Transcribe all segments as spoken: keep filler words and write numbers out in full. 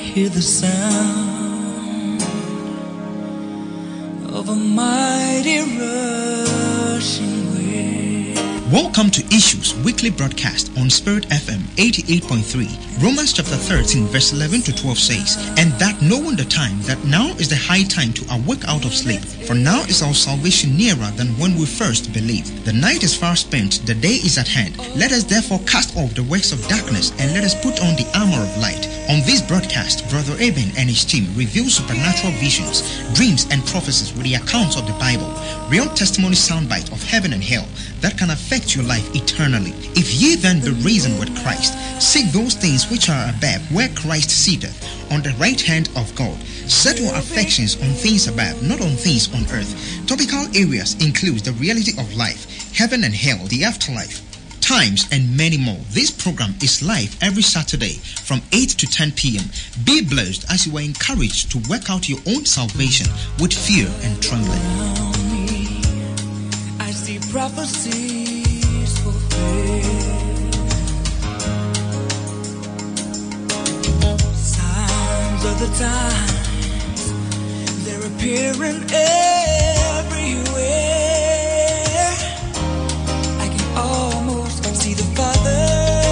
hear the sound of a mighty rushing wind. Welcome to Issues Weekly Broadcast on Spirit F M eighty-eight point three. Romans chapter thirteen verse eleven to twelve says, "And that knowing the time, that now is the high time to awake out of sleep. For now is our salvation nearer than when we first believed. The night is far spent, the day is at hand. Let us therefore cast off the works of darkness and let us put on the armor of light." On this broadcast, Brother Eben and his team reveal supernatural visions, dreams and prophecies with the accounts of the Bible, real testimony soundbite of heaven and hell that can affect your life eternally. If ye then be risen with Christ, seek those things which are above, where Christ sitteth on the right hand of God. Set your affections on things above, not on things on earth. Topical areas include the reality of life, heaven and hell, the afterlife, times, and many more. This program is live every Saturday from eight to ten p.m. Be blessed as you are encouraged to work out your own salvation with fear and trembling. I see prophecies fulfilled. Signs of the times, they're appearing everywhere. I can almost see the Father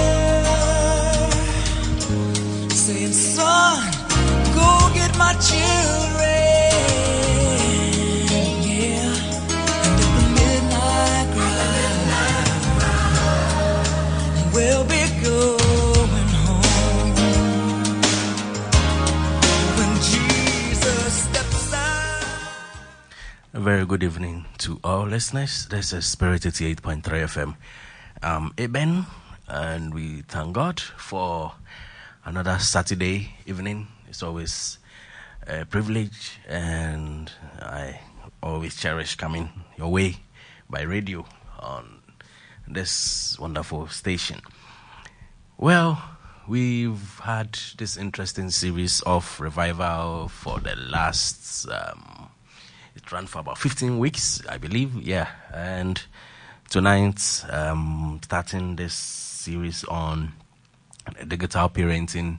saying, "Son, go get my children." Yeah, and at the midnight cry, we'll be going home when Jesus steps out. A very good evening to all listeners. This is Spirit eighty-eight point three F M. I'm Eben, and we thank God for another Saturday evening. It's always a privilege, and I always cherish coming your way by radio on this wonderful station. Well, we've had this interesting series of revival for the last, um, it ran for about fifteen weeks, I believe, yeah, and tonight, um, starting this series on digital parenting.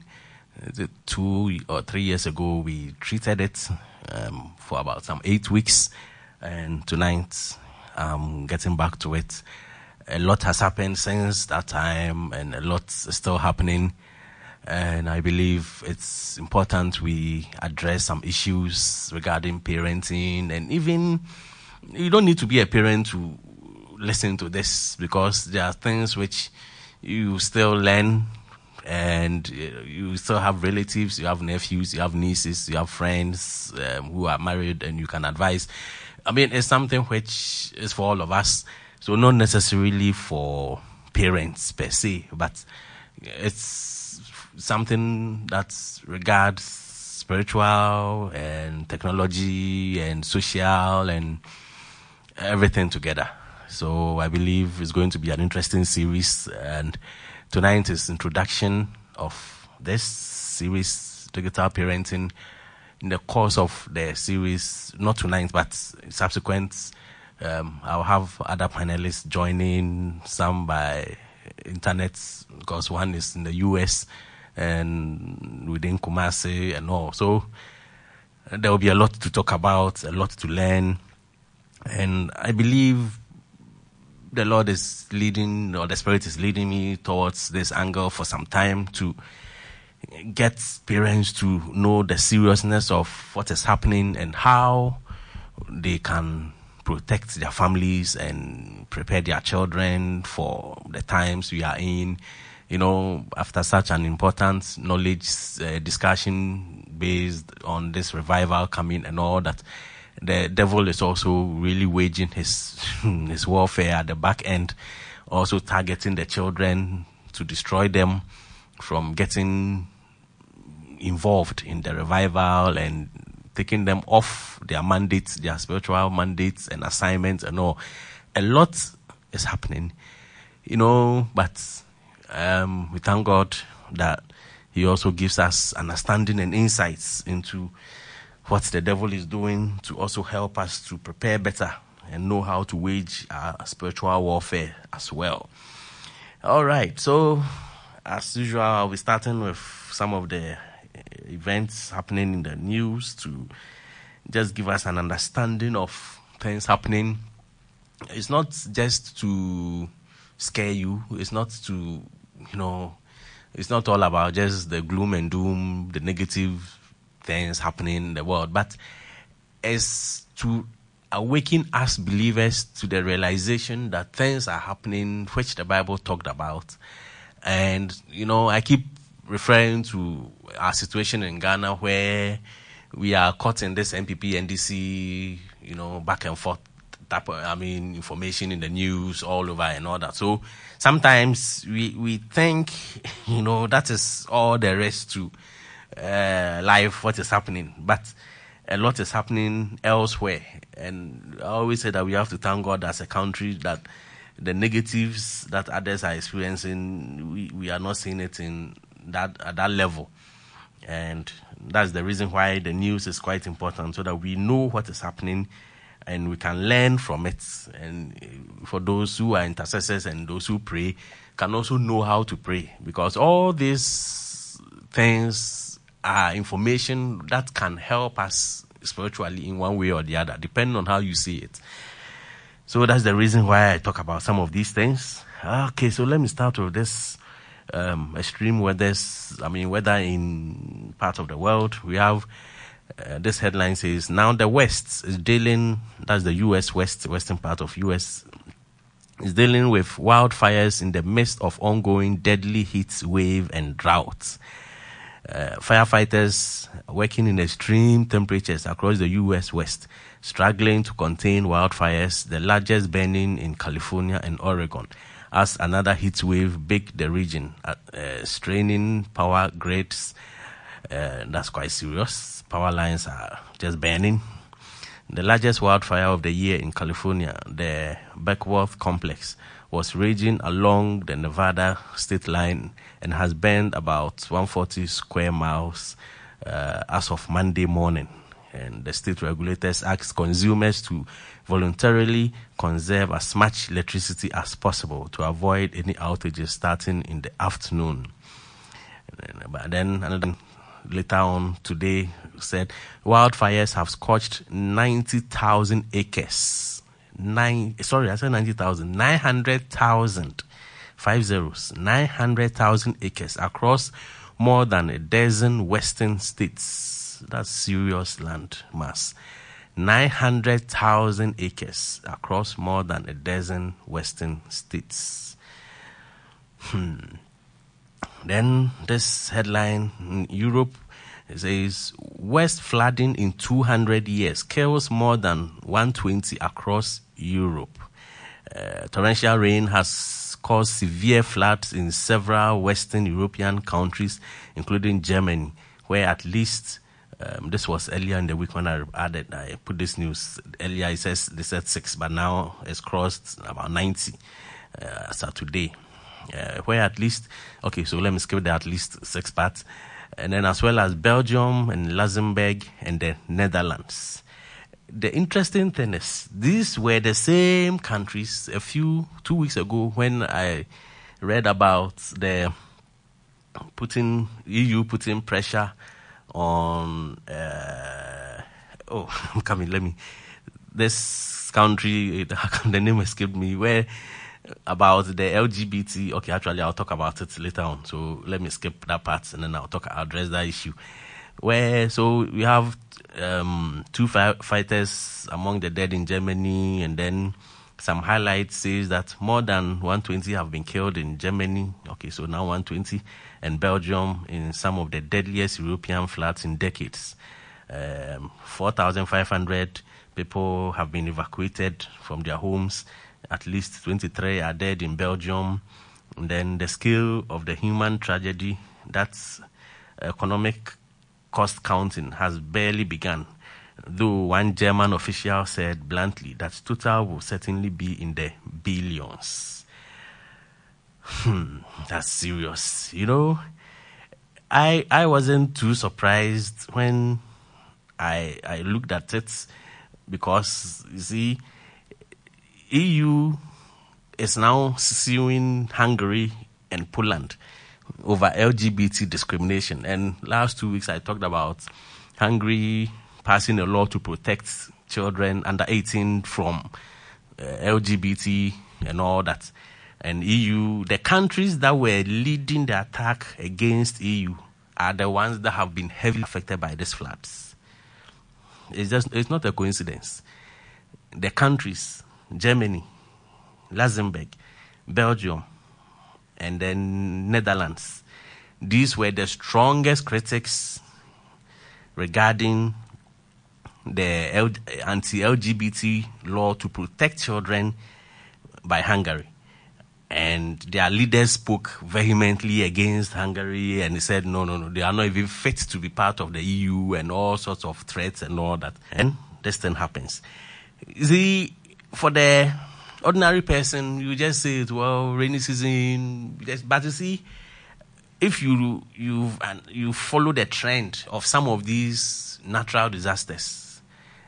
Two or three years ago, we treated it um, for about some eight weeks, and tonight, um, getting back to it. A lot has happened since that time, and a lot is still happening. And I believe it's important we address some issues regarding parenting, and even you don't need to be a parent to listen to this, because there are things which you still learn, and you still have relatives, you have nephews, you have nieces, you have friends um, who are married, and you can advise. I mean, it's something which is for all of us, so not necessarily for parents per se, but it's something that regards spiritual and technology and social and everything together. So I believe it's going to be an interesting series, and tonight is introduction of this series, Digital Parenting. In the course of the series, not tonight, but subsequent, um, I'll have other panelists joining, some by internet, because one is in the U S and within Kumasi and all. So there will be a lot to talk about, a lot to learn, and I believe the Lord is leading, or the Spirit is leading me towards this angle for some time, to get parents to know the seriousness of what is happening and how they can protect their families and prepare their children for the times we are in. You know, after such an important knowledge uh, discussion based on this revival coming and all that, the devil is also really waging his his warfare at the back end, also targeting the children to destroy them from getting involved in the revival and taking them off their mandates, their spiritual mandates and assignments and all. A lot is happening, you know, but um, we thank God that He also gives us understanding and insights into what the devil is doing, to also help us to prepare better and know how to wage our spiritual warfare as well. All right, so as usual, I'll be starting with some of the events happening in the news to just give us an understanding of things happening. It's not just to scare you. It's not to, you know, it's not all about just the gloom and doom, the negative things happening in the world, but it's to awaken us believers to the realization that things are happening which the Bible talked about. And, you know, I keep referring to our situation in Ghana where we are caught in this N P P, N D C, you know, back and forth type of, I mean, information in the news all over and all that. So sometimes we, we think, you know, that is all there is to uh, life, what is happening. But a lot is happening elsewhere. And I always say that we have to thank God as a country that the negatives that others are experiencing, we, we are not seeing it in that at that level. And that's the reason why the news is quite important, so that we know what is happening and we can learn from it. And for those who are intercessors and those who pray, can also know how to pray. Because all these things are information that can help us spiritually in one way or the other, depending on how you see it. So that's the reason why I talk about some of these things. Okay, so let me start with this um, extreme weather. I mean, weather in parts of the world. We have uh, this headline says, now the West is dealing, that's the U S West, western part of U S, is dealing with wildfires in the midst of ongoing deadly heat wave and droughts. Uh, firefighters working in extreme temperatures across the U S West, struggling to contain wildfires, the largest burning in California and Oregon, as another heat wave baked the region, uh, uh, straining power grids. Uh, that's quite serious. Power lines are just burning. The largest wildfire of the year in California, the Beckwourth Complex, was raging along the Nevada state line and has burned about one hundred forty square miles uh, as of Monday morning. And the state regulators asked consumers to voluntarily conserve as much electricity as possible to avoid any outages starting in the afternoon. But then another later on today said wildfires have scorched ninety thousand acres. Nine, sorry, I said ninety thousand. nine hundred thousand. Five zeros. nine hundred thousand acres across more than a dozen western states. That's serious land mass. nine hundred thousand acres across more than a dozen western states. Hmm. Then this headline in Europe, it says, West flooding in two hundred years kills more than one hundred twenty across Europe. Uh, torrential rain has caused severe floods in several Western European countries, including Germany, where at least, um, this was earlier in the week when I added, I put this news earlier, it says, they said six, but now it's crossed about ninety uh, as of today. Uh, where at least, okay, so let me skip the at least six parts. And then as well as Belgium and Luxembourg and the Netherlands. The interesting thing is, these were the same countries a few, two weeks ago when I read about the putting, E U putting pressure on, uh, oh, I'm coming, let me, this country, the name escaped me, where about the L G B T, okay, actually I'll talk about it later on, so let me skip that part and then I'll talk, I'll address that issue. Where, so we have um, two fi- fighters among the dead in Germany, and then some highlights says that more than one hundred twenty have been killed in Germany, okay, so now one hundred twenty, and Belgium in some of the deadliest European floods in decades. Um, four thousand five hundred people have been evacuated from their homes. At least twenty-three are dead in Belgium. And then the scale of the human tragedy, that's economic cost counting, has barely begun. Though one German official said bluntly that total will certainly be in the billions. Hmm, that's serious. You know, I I wasn't too surprised when I I looked at it, because you see, E U is now suing Hungary and Poland, over L G B T discrimination. And last two weeks I talked about Hungary passing a law to protect children under eighteen from uh, L G B T and all that. And E U, the countries that were leading the attack against E U are the ones that have been heavily affected by these floods. It's just, it's not a coincidence. The countries, Germany, Luxembourg, Belgium, and then Netherlands, these were the strongest critics regarding the L- anti-L G B T law to protect children by Hungary. And their leaders spoke vehemently against Hungary and they said, no, no, no, they are not even fit to be part of the E U and all sorts of threats and all that. And this thing happens. You see, for the ordinary person, you just say, it, well, rainy season, just, but you see, if you you you follow the trend of some of these natural disasters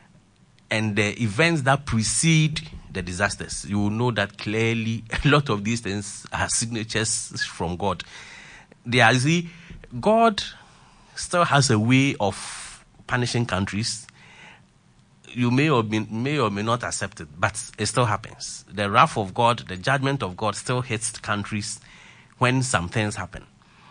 and the events that precede the disasters, you will know that clearly a lot of these things are signatures from God. They are, see, God still has a way of punishing countries. You may or may, may or may not accept it, but it still happens. The wrath of God, the judgment of God still hits countries when some things happen.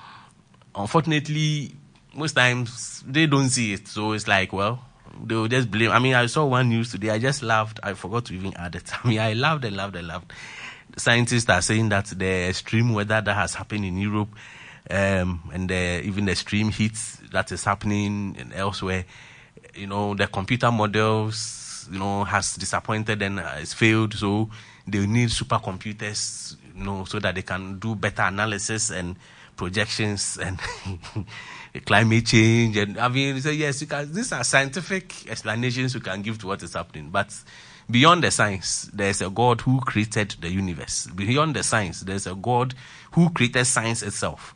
Unfortunately, most times they don't see it. So it's like, well, they'll just blame. I mean, I saw one news today. I just laughed. I forgot to even add it. I mean, I laughed and laughed and laughed. Scientists are saying that the extreme weather that has happened in Europe um, and the, even the extreme heat that is happening in elsewhere, you know, the computer models, you know, has disappointed and has failed. So they need supercomputers, you know, so that they can do better analysis and projections and climate change. And I mean, so yes, you can, these are scientific explanations you can give to what is happening. But beyond the science, there's a God who created the universe. Beyond the science, there's a God who created science itself.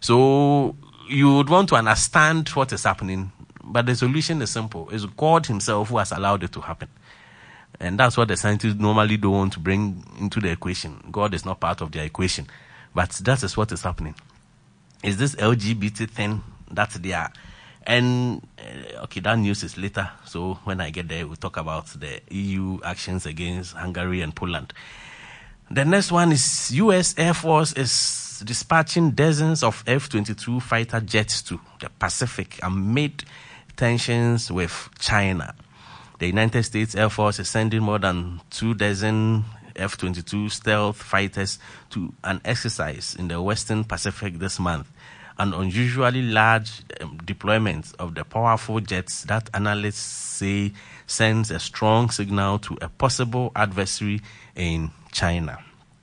So you would want to understand what is happening, but the solution is simple. It's God himself who has allowed it to happen. And that's what the scientists normally don't want to bring into the equation. God is not part of the equation. But that is what is happening. Is this L G B T thing that they are? And, uh, okay, that news is later. So when I get there, we'll talk about the E U actions against Hungary and Poland. The next one is U S Air Force is dispatching dozens of F twenty-two fighter jets to the Pacific amid tensions with China. The United States Air Force is sending more than two dozen F twenty-two stealth fighters to an exercise in the Western Pacific this month, an unusually large um, deployment of the powerful jets that analysts say sends a strong signal to a possible adversary in China.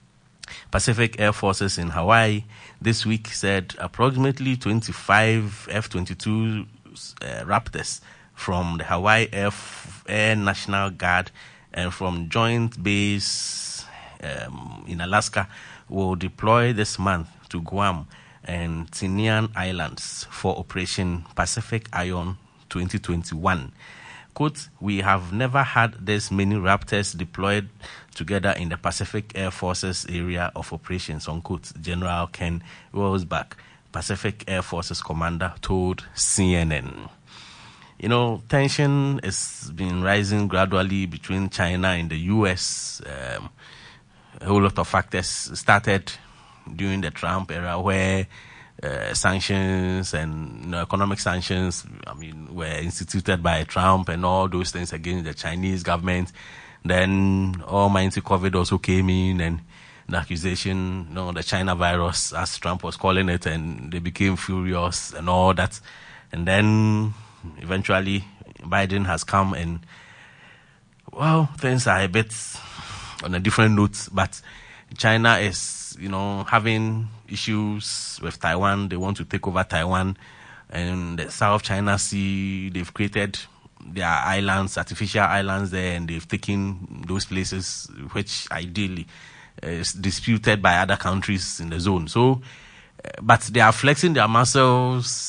Pacific Air Forces in Hawaii this week said approximately twenty-five F twenty-two uh, Raptors from the Hawaii Air, F- Air National Guard and from Joint Base um, in Alaska will deploy this month to Guam and Tinian Islands for Operation Pacific Iron twenty twenty-one. Quote, we have never had this many Raptors deployed together in the Pacific Air Forces area of operations, unquote, General Ken Welsbach, Pacific Air Forces commander, told C N N. You know, tension has been rising gradually between China and the U S. Um, a whole lot of factors started during the Trump era where uh, sanctions and you know, economic sanctions, I mean, were instituted by Trump and all those things against the Chinese government. Then almighty COVID also came in and the accusation, you know, the China virus, as Trump was calling it, and they became furious and all that. And then eventually Biden has come and, well, things are a bit on a different note, but China is, you know, having issues with Taiwan. They want to take over Taiwan and the South China Sea. They've created their islands, artificial islands there, and they've taken those places which ideally is disputed by other countries in the zone. So, but they are flexing their muscles,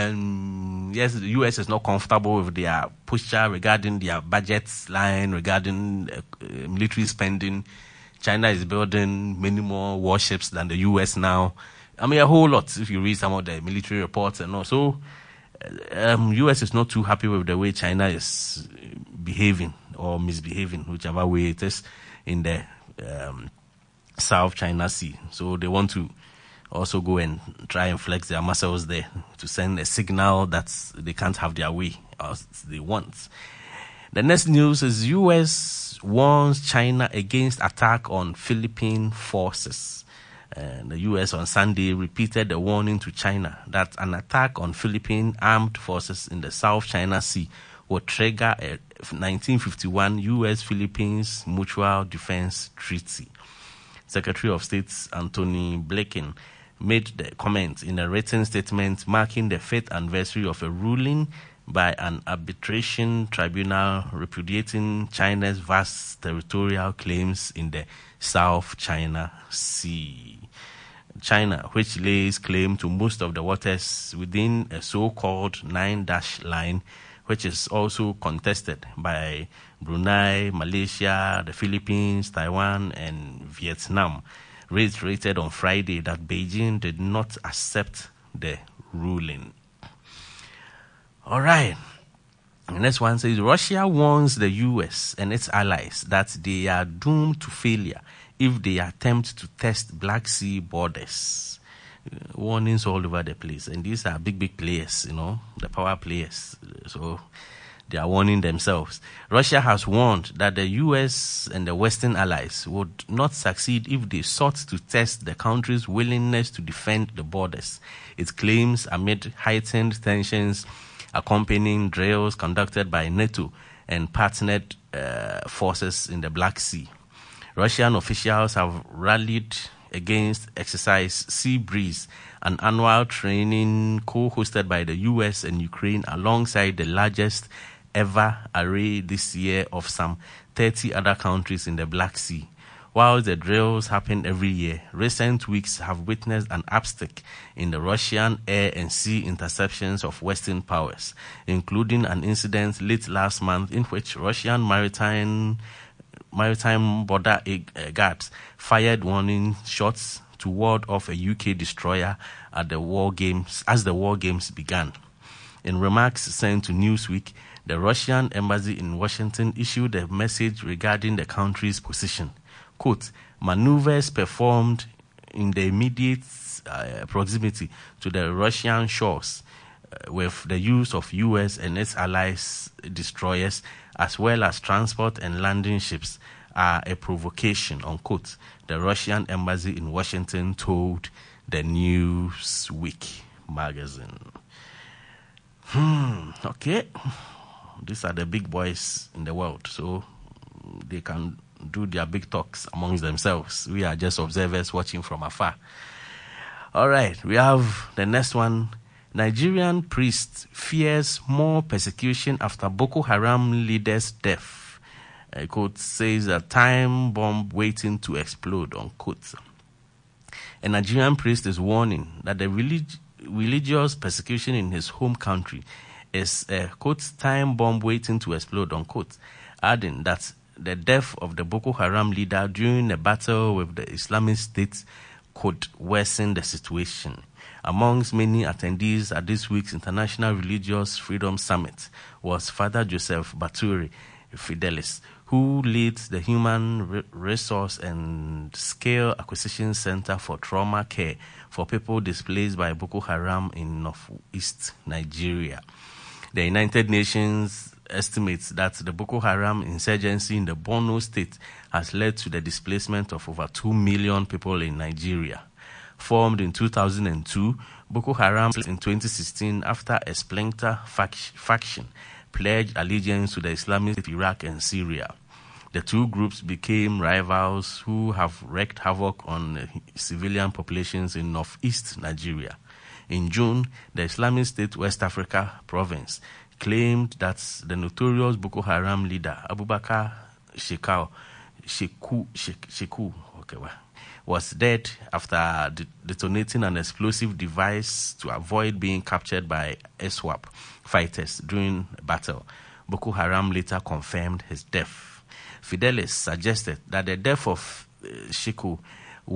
and yes, the U S is not comfortable with their posture regarding their budget line, regarding uh, military spending. China is building many more warships than the U S now. I mean, a whole lot if you read some of the military reports and all. So, um, U S is not too happy with the way China is behaving or misbehaving, whichever way it is, in the um, South China Sea. So they want to also go and try and flex their muscles there to send a signal that they can't have their way as they want. The next news is U S warns China against attack on Philippine forces. And the U S on Sunday repeated the warning to China that an attack on Philippine armed forces in the South China Sea would trigger a nineteen fifty-one U S Philippines Mutual Defense Treaty. Secretary of State Antony Blinken made the comment in a written statement marking the fifth anniversary of a ruling by an arbitration tribunal repudiating China's vast territorial claims in the South China Sea. China, which lays claim to most of the waters within a so-called nine-dash line, which is also contested by Brunei, Malaysia, the Philippines, Taiwan, and Vietnam, reiterated on Friday that Beijing did not accept the ruling. All right. The next one says Russia warns the U S and its allies that they are doomed to failure if they attempt to test Black Sea borders. Uh, warnings all over the place. And these are big, big players, you know, the power players. So they are warning themselves. Russia has warned that the U S and the Western allies would not succeed if they sought to test the country's willingness to defend the borders. It claims amid heightened tensions accompanying drills conducted by NATO and partnered uh, forces in the Black Sea. Russian officials have rallied against Exercise Sea Breeze, an annual training co-hosted by the U S and Ukraine alongside the largest ever array this year of some thirty other countries in the Black Sea. While the drills happen every year, recent weeks have witnessed an uptick in the Russian air and sea interceptions of Western powers, including an incident late last month in which Russian maritime maritime border guards fired warning shots to ward off a U K destroyer at the war games as the war games began. In remarks sent to Newsweek, the Russian embassy in Washington issued a message regarding the country's position. Quote, maneuvers performed in the immediate uh, proximity to the Russian shores uh, with the use of U S and its allies destroyers as well as transport and landing ships are a provocation, unquote, the Russian embassy in Washington told the Newsweek magazine. Hmm, okay. These are the big boys in the world, so they can do their big talks amongst themselves. We are just observers watching from afar. All right, we have the next one. Nigerian priest fears more persecution after Boko Haram leader's death. A quote says a time bomb waiting to explode, unquote. A Nigerian priest is warning that the relig- religious persecution in his home country is a, quote, time bomb waiting to explode, unquote, adding that the death of the Boko Haram leader during a battle with the Islamic State could worsen the situation. Amongst many attendees at this week's International Religious Freedom Summit was Father Joseph Baturi Fidelis, who leads the Human Resource and Scale Acquisition Center for Trauma Care for people displaced by Boko Haram in northeast Nigeria. The United Nations estimates that the Boko Haram insurgency in the Borno state has led to the displacement of over two million people in Nigeria. Formed in two thousand two, Boko Haram in twenty sixteen after a splinter faction pledged allegiance to the Islamic State, Iraq and Syria. The two groups became rivals who have wreaked havoc on civilian populations in northeast Nigeria. In June, the Islamic State West Africa province claimed that the notorious Boko Haram leader Abubakar Shekau, Sheku, Sheku, okay, well, was dead after de- detonating an explosive device to avoid being captured by ISWAP fighters during a battle. Boko Haram later confirmed his death. Fidelis suggested that the death of uh, Sheku would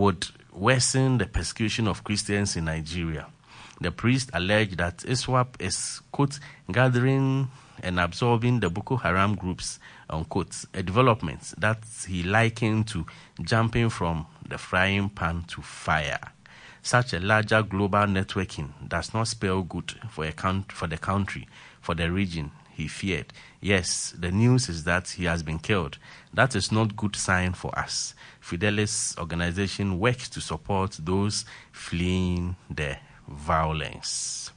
worsen the persecution of Christians in Nigeria. The priest alleged that ISWAP is, quote, gathering and absorbing the Boko Haram groups, unquote, a development that he likened to jumping from the frying pan to fire. Such a larger global networking does not spell good for a count- for the country, for the region, he feared. Yes, the news is that he has been killed. That is not good sign for us. Fidelis organization works to support those fleeing the violence.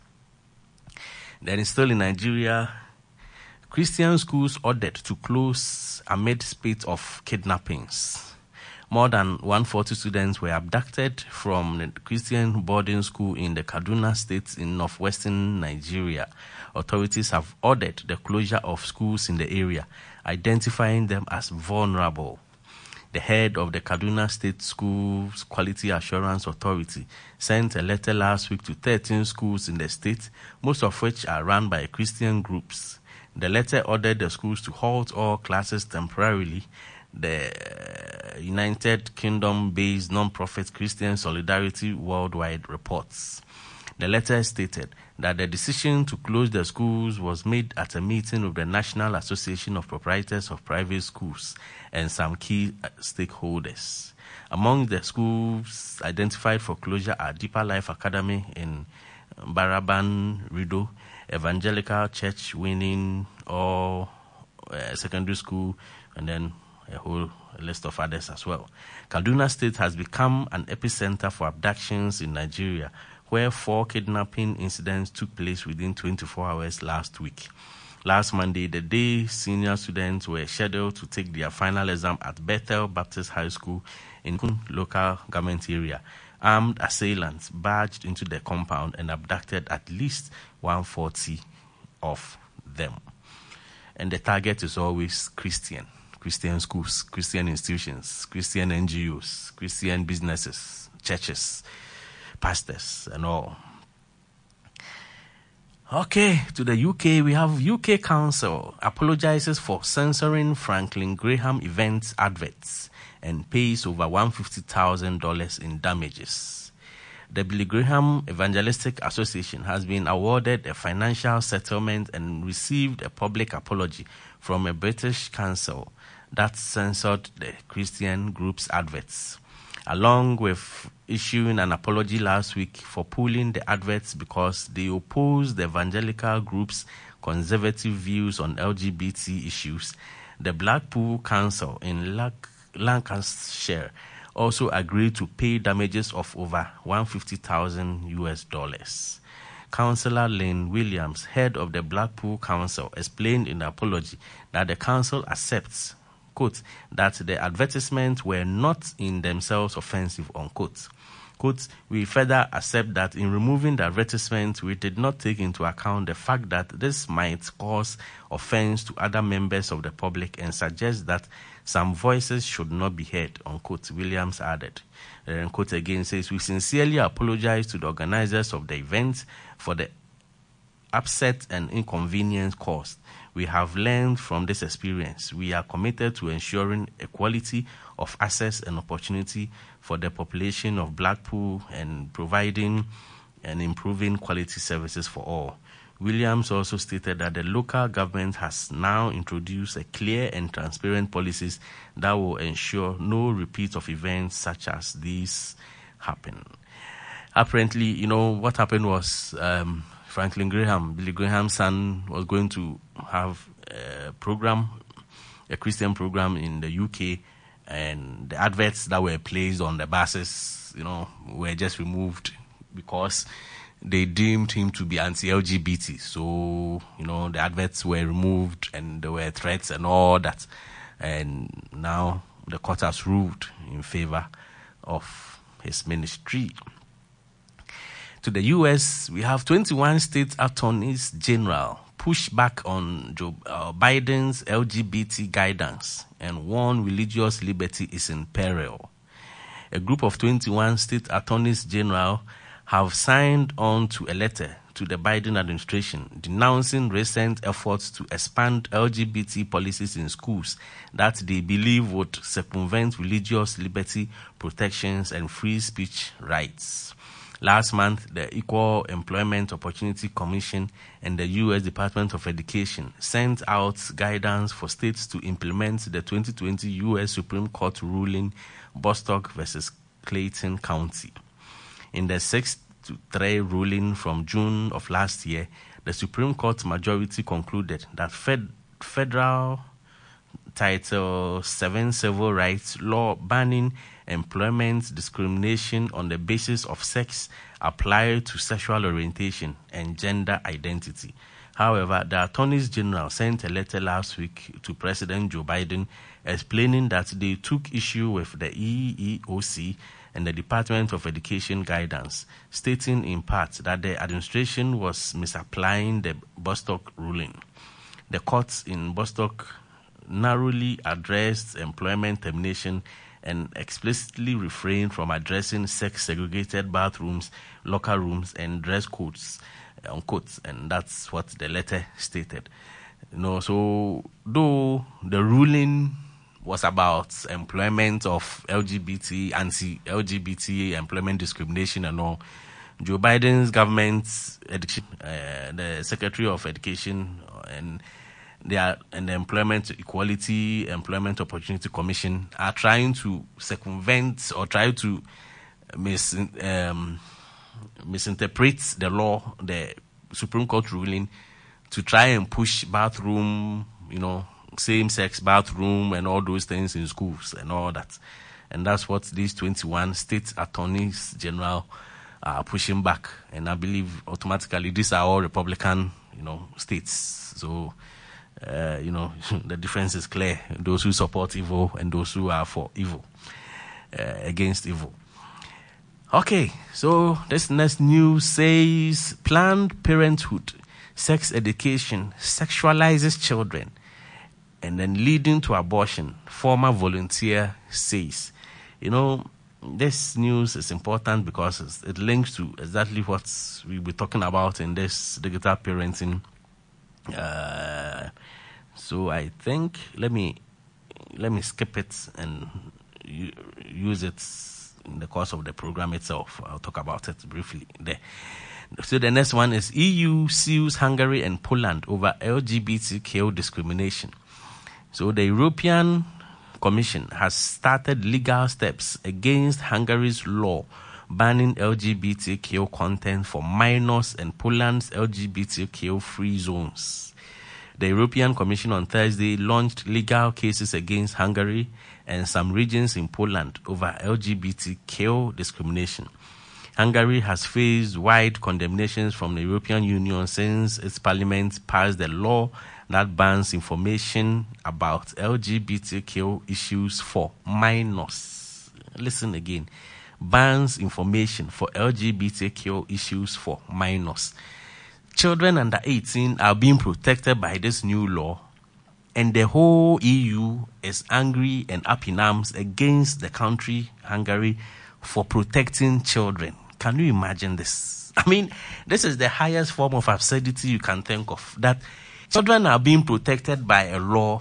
Then still in Nigeria, Christian schools ordered to close amid spate of kidnappings. More than one hundred forty students were abducted from the Christian boarding school in the Kaduna State in northwestern Nigeria. Authorities have ordered the closure of schools in the area, identifying them as vulnerable. The head of the Kaduna State Schools Quality Assurance Authority sent a letter last week to thirteen schools in the state, most of which are run by Christian groups. The letter ordered the schools to halt all classes temporarily. The United Kingdom-based non-profit Christian Solidarity Worldwide reports. The letter stated that the decision to close the schools was made at a meeting of the National Association of Proprietors of Private Schools and some key stakeholders. Among the schools identified for closure are Deeper Life Academy in Baraban, Rido, Evangelical Church Winning or uh, Secondary School, and then a whole list of others as well. Kaduna State has become an epicenter for abductions in Nigeria, where four kidnapping incidents took place within twenty-four hours last week. Last Monday, the day senior students were scheduled to take their final exam at Bethel Baptist High School in Kun local government area. Armed assailants barged into the compound and abducted at least one hundred forty of them. And the target is always Christian. Christian schools, Christian institutions, Christian N G Os, Christian businesses, churches, pastors, and all. Okay, to the U K, we have U K Council apologizes for censoring Franklin Graham events adverts and pays over one hundred fifty thousand dollars in damages. The Billy Graham Evangelistic Association has been awarded a financial settlement and received a public apology from a British council that censored the Christian group's adverts, along with issuing an apology last week for pulling the adverts because they opposed the evangelical group's conservative views on L G B T issues. The Blackpool Council in Lac- Lancashire also agreed to pay damages of over one hundred fifty thousand U S dollars. Councillor Lynn Williams, head of the Blackpool Council, explained in the apology that the council accepts, quote, that the advertisements were not in themselves offensive, unquote. Quote, we further accept that in removing the advertisement, we did not take into account the fact that this might cause offense to other members of the public and suggest that some voices should not be heard, unquote, Williams added. And quote again says, we sincerely apologize to the organizers of the event for the upset and inconvenience caused. We have learned from this experience. We are committed to ensuring equality of access and opportunity for the population of Blackpool and providing and improving quality services for all. Williams also stated that the local government has now introduced a clear and transparent policies that will ensure no repeat of events such as these happen. Apparently, you know, what happened was um, Franklin Graham, Billy Graham's son, was going to have a program, a Christian program in the U K, and the adverts that were placed on the buses, you know, were just removed because they deemed him to be anti-L G B T. So, you know, the adverts were removed and there were threats and all that. And now the court has ruled in favor of his ministry. To the U S, we have twenty-one state attorneys general push back on Joe uh, Biden's L G B T guidance and warn religious liberty is in peril. A group of twenty-one state attorneys general have signed on to a letter to the Biden administration, denouncing recent efforts to expand L G B T policies in schools that they believe would circumvent religious liberty protections and free speech rights. Last month, the Equal Employment Opportunity Commission and the U S Department of Education sent out guidance for states to implement the twenty twenty U S Supreme Court ruling Bostock versus Clayton County. In the six to three ruling from June of last year, the Supreme Court majority concluded that fed- federal Title seven civil rights law banning employment discrimination on the basis of sex applied to sexual orientation and gender identity. However, the attorneys general sent a letter last week to President Joe Biden explaining that they took issue with the E E O C and the Department of Education guidance, stating in part that the administration was misapplying the Bostock ruling. The courts in Bostock narrowly addressed employment termination and explicitly refrained from addressing sex-segregated bathrooms, locker rooms, and dress codes, unquote, and that's what the letter stated. You know, so though the ruling was about employment of L G B T, anti-L G B T employment discrimination and all, Joe Biden's government, education, uh, the Secretary of Education, and they are, and the Employment Equality, Employment Opportunity Commission are trying to circumvent or try to mis, um, misinterpret the law, the Supreme Court ruling, to try and push bathroom, you know, same-sex bathroom and all those things in schools and all that. And that's what these twenty-one state attorneys general are pushing back. And I believe automatically these are all Republican, you know, states. So, Uh, you know, the difference is clear. Those who support evil and those who are for evil, uh, against evil. Okay, so this next news says Planned Parenthood, sex education sexualizes children and then leading to abortion, former volunteer says. You know, this news is important because it links to exactly what we'll be talking about in this digital parenting. Uh, so I think let me let me skip it and use it in the course of the program itself. I'll talk about it briefly there. So the next one is E U sues Hungary and Poland over L G B T Q discrimination. So the European Commission has started legal steps against Hungary's law banning L G B T Q content for minors and Poland's L G B T Q-free zones. The European Commission on Thursday launched legal cases against Hungary and some regions in Poland over L G B T Q discrimination. Hungary has faced wide condemnations from the European Union since its parliament passed the law that bans information about L G B T Q issues for minors. Listen again. Bans information for L G B T Q issues for minors. Children under eighteen are being protected by this new law, and the whole E U is angry and up in arms against the country, Hungary, for protecting children. Can you imagine this? I mean, this is the highest form of absurdity you can think of, that children are being protected by a law,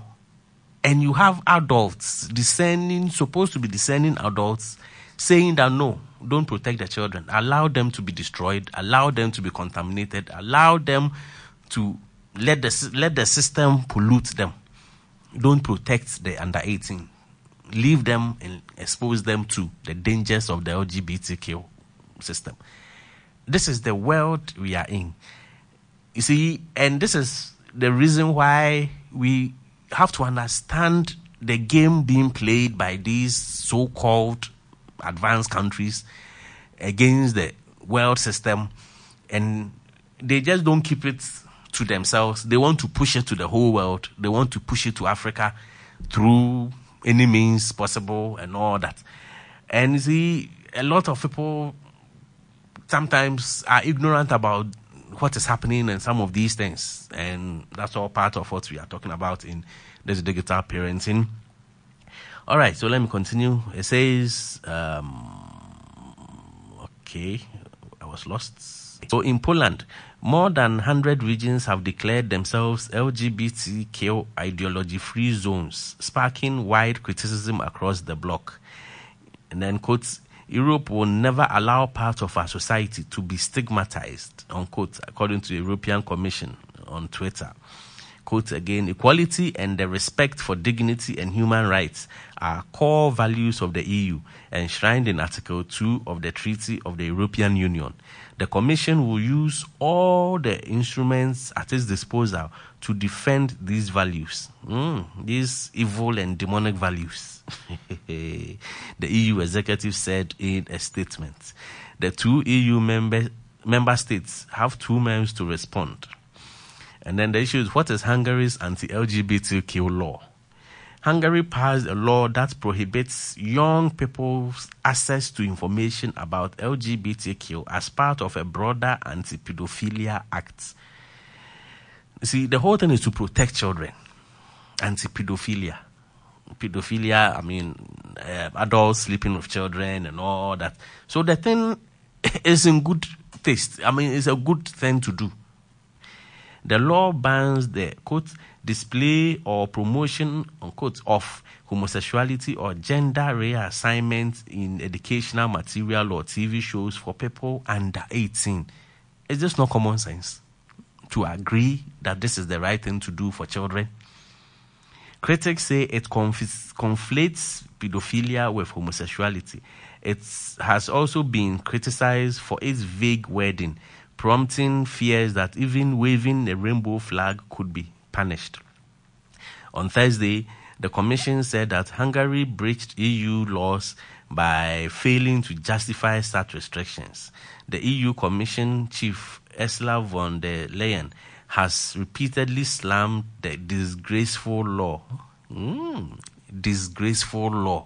and you have adults, discerning, supposed to be discerning adults, saying that no, don't protect the children. Allow them to be destroyed. Allow them to be contaminated. Allow them to let the let the system pollute them. Don't protect the under eighteen. Leave them and expose them to the dangers of the L G B T Q system. This is the world we are in. You see, and this is the reason why we have to understand the game being played by these so-called advanced countries against the world system, and they just don't keep it to themselves. They want to push it to the whole world. They want to push it to Africa through any means possible and all that. And you see, a lot of people sometimes are ignorant about what is happening in some of these things, and that's all part of what we are talking about in this digital parenting. All right, so let me continue. It says, um, okay, was lost. So in Poland, more than one hundred regions have declared themselves L G B T Q ideology-free zones, sparking wide criticism across the bloc. And then, quote, Europe will never allow part of our society to be stigmatized, unquote, according to the European Commission on Twitter. Quote again, equality and the respect for dignity and human rights are core values of the E U, enshrined in Article two of the Treaty of the European Union. The Commission will use all the instruments at its disposal to defend these values, mm, these evil and demonic values, the E U executive said in a statement. The two E U member, member states have two months to respond. And then the issue is, what is Hungary's anti-L G B T Q law? Hungary passed a law that prohibits young people's access to information about L G B T Q as part of a broader anti-pedophilia act. See, the whole thing is to protect children. Anti-pedophilia. Pedophilia, I mean, uh, adults sleeping with children and all that. So the thing is in good taste. I mean, it's a good thing to do. The law bans the, quote, display or promotion, unquote, of homosexuality or gender reassignment in educational material or T V shows for people under eighteen. It's just not common sense to agree that this is the right thing to do for children. Critics say it conf- conflates pedophilia with homosexuality. It has also been criticized for its vague wording, prompting fears that even waving a rainbow flag could be punished. On Thursday, the Commission said that Hungary breached E U laws by failing to justify such restrictions. The E U Commission chief, Ursula von der Leyen, has repeatedly slammed the disgraceful law. Mm, disgraceful law.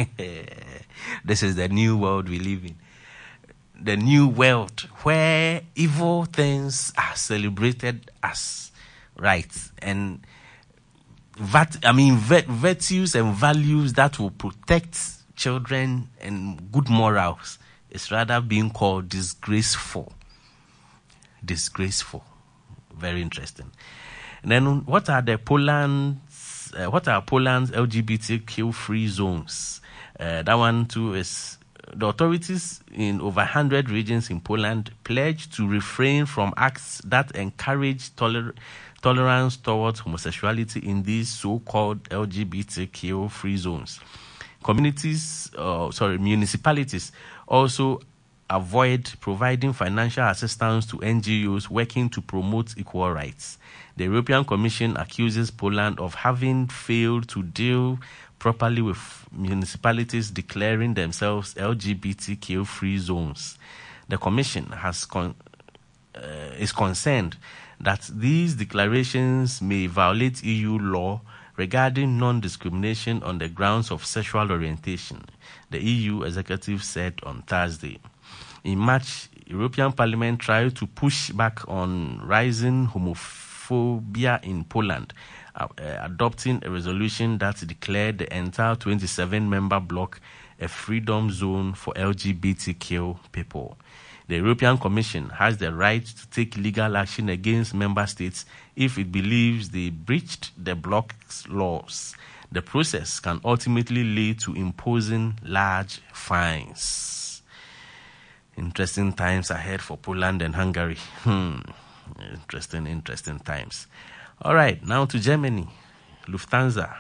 This is the new world we live in. The new world where evil things are celebrated as right, and that I mean virtues and values that will protect children and good morals is rather being called disgraceful. Disgraceful. Very interesting. And then, what are the Poland's? Uh, what are Poland's L G B T Q free zones? Uh, that one too is. The authorities in over one hundred regions in Poland pledged to refrain from acts that encourage toler- tolerance towards homosexuality in these so-called L G B T Q free zones. Communities, uh, sorry, municipalities also avoid providing financial assistance to N G Os working to promote equal rights. The European Commission accuses Poland of having failed to deal properly with municipalities declaring themselves L G B T Q free zones. The Commission has con- uh, is concerned that these declarations may violate E U law regarding non-discrimination on the grounds of sexual orientation, the E U executive said on Thursday. In March, European Parliament tried to push back on rising homophobia in Poland, uh, uh, adopting a resolution that declared the entire twenty-seven member bloc a freedom zone for L G B T Q people. The European Commission has the right to take legal action against member states if it believes they breached the bloc's laws. The process can ultimately lead to imposing large fines. Interesting times ahead for Poland and Hungary. Hmm. Interesting, interesting times. All right, now to Germany. Lufthansa.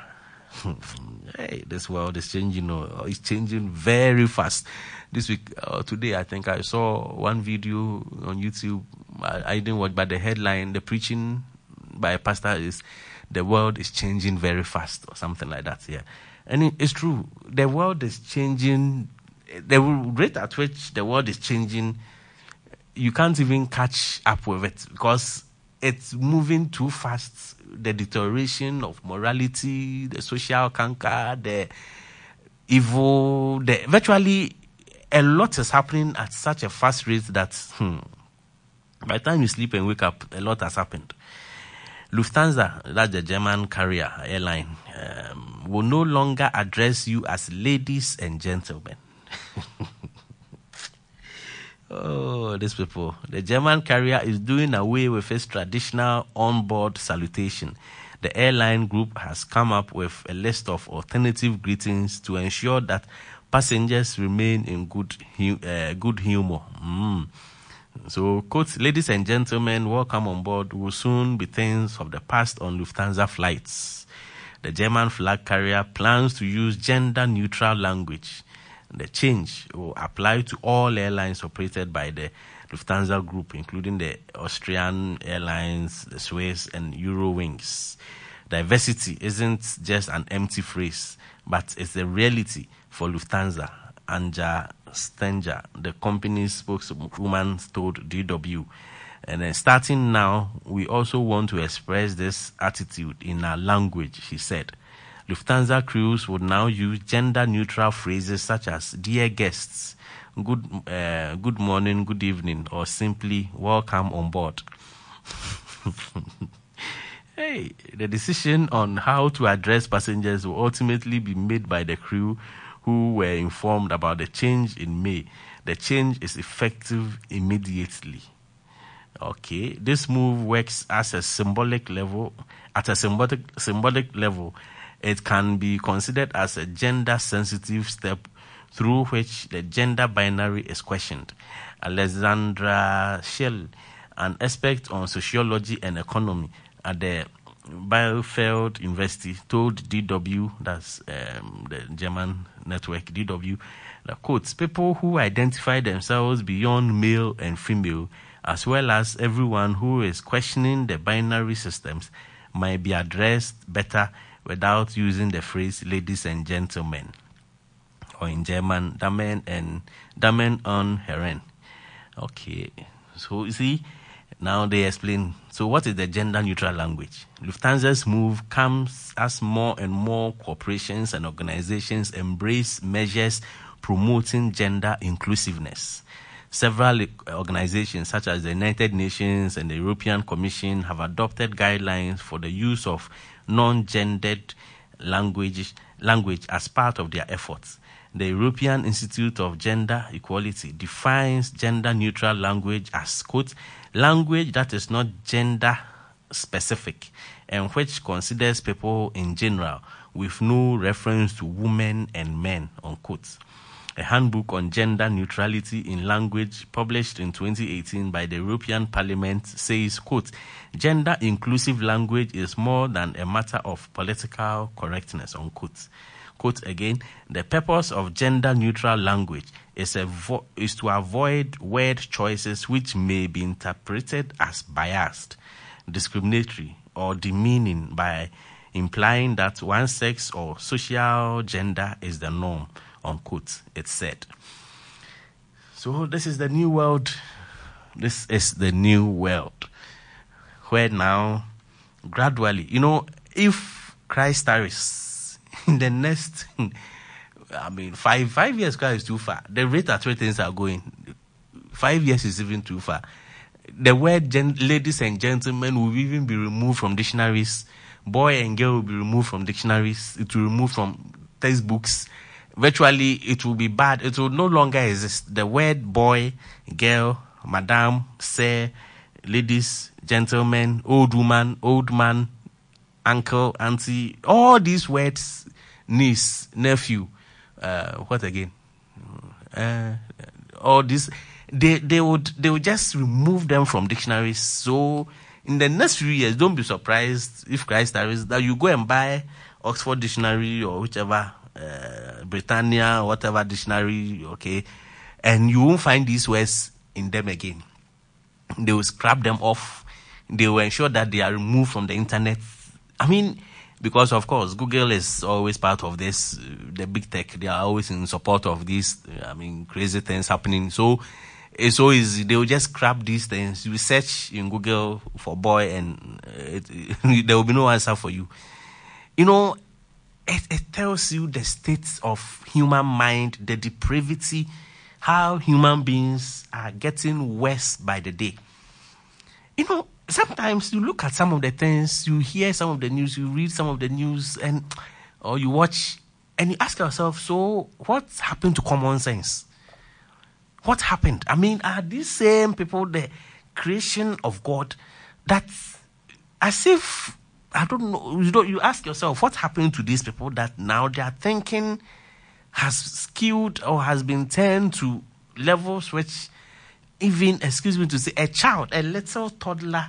Hey, this world is changing. Oh, it's changing very fast. This week, uh, today, I think I saw one video on YouTube. I, I didn't watch, but the headline, the preaching by a pastor is, "The world is changing very fast," or something like that. Yeah, and it, it's true. The world is changing. The rate at which the world is changing, you can't even catch up with it because it's moving too fast. The deterioration of morality, the social canker, the evil, the virtually a lot is happening at such a fast rate that hmm, by the time you sleep and wake up, a lot has happened. Lufthansa, that's the German carrier airline, um, will no longer address you as ladies and gentlemen. Oh, these people. The German carrier is doing away with its traditional onboard salutation. The airline group has come up with a list of alternative greetings to ensure that passengers remain in good hu- uh, good humor. Mm. So, quote, ladies and gentlemen, welcome on board will soon be things of the past on Lufthansa flights. The German flag carrier plans to use gender-neutral language. The change will apply to all airlines operated by the Lufthansa Group, including the Austrian Airlines, the Swiss, and Eurowings. Diversity isn't just an empty phrase, but it's a reality for Lufthansa. Anja Stenger, the company's spokeswoman, told D W. And then starting now, we also want to express this attitude in our language, she said. Lufthansa crews would now use gender-neutral phrases such as "dear guests," "good uh, good morning," "good evening," or simply "welcome on board." Hey, the decision on how to address passengers will ultimately be made by the crew, who were informed about the change in May. The change is effective immediately. Okay, this move works as a symbolic level. At a symbolic symbolic level, it can be considered as a gender-sensitive step through which the gender binary is questioned. Alexandra Schell, an expert on sociology and economy at the Bielefeld University, told D W, that's um, the German network D W, that, quotes, people who identify themselves beyond male and female, as well as everyone who is questioning the binary systems, might be addressed better without using the phrase ladies and gentlemen, or in German, Damen and Damen und Herren. Okay, so you see, now they explain. So what is the gender-neutral language? Lufthansa's move comes as more and more corporations and organizations embrace measures promoting gender inclusiveness. Several organizations, such as the United Nations and the European Commission, have adopted guidelines for the use of non-gendered language, language as part of their efforts. The European Institute of Gender Equality defines gender-neutral language as, quote, language that is not gender-specific and which considers people in general with no reference to women and men, unquote. A handbook on gender neutrality in language published in twenty eighteen by the European Parliament says, quote, gender inclusive language is more than a matter of political correctness, unquote. Quote again, the purpose of gender neutral language is, a vo- is to avoid word choices which may be interpreted as biased, discriminatory, or demeaning by implying that one sex or social gender is the norm, unquote, it said. So this is the new world. This is the new world where now, gradually, you know, if Christ tarries in the next, I mean, five five years is too far. The rate at which things are going, five years is even too far. The word gen- ladies and gentlemen will even be removed from dictionaries. Boy and girl will be removed from dictionaries. It will be removed from textbooks. Virtually, it will be bad. It will no longer exist. The word boy, girl, madam, sir, ladies, gentlemen, old woman, old man, uncle, auntie, all these words, niece, nephew, uh, what again? Uh, all this, they they would they would just remove them from dictionaries. So in the next few years, don't be surprised if Christ tarries that you go and buy Oxford Dictionary or whichever, uh, Britannia, whatever dictionary, okay, and you won't find these words in them again. They will scrap them off. They will ensure that they are removed from the internet. I mean, because of course, Google is always part of this, uh, the big tech, they are always in support of these, uh, I mean, crazy things happening. So it's so easy. They will just grab these things. You search in Google for boy and uh, it, it, there will be no answer for you. You know, it, it tells you the state of human mind, the depravity, how human beings are getting worse by the day. You know, sometimes you look at some of the things, you hear some of the news, you read some of the news, and or you watch, and you ask yourself, so what's happened to common sense? what happened? I mean, are these same people the creation of God? That's as if, I don't know, you know, you ask yourself, what's happening to these people that now their thinking has skewed or has been turned to levels which even, excuse me to say, a child, a little toddler,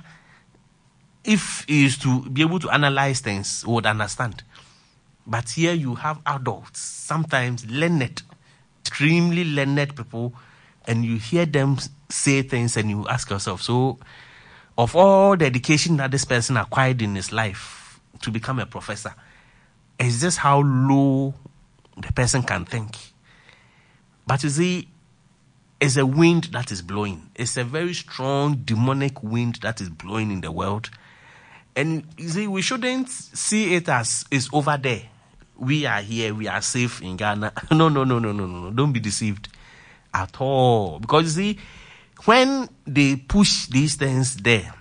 if he is to be able to analyze things, would understand. But here you have adults, sometimes learned, extremely learned people, and you hear them say things and you ask yourself, so of all the education that this person acquired in his life to become a professor, is this how low the person can think? But you see, it's a wind that is blowing. It's a very strong demonic wind that is blowing in the world. And you see, we shouldn't see it as it's over there. We are here, we are safe in Ghana. No, no, no, no, no, no, no. Don't be deceived at all. Because you see, when they push these things there,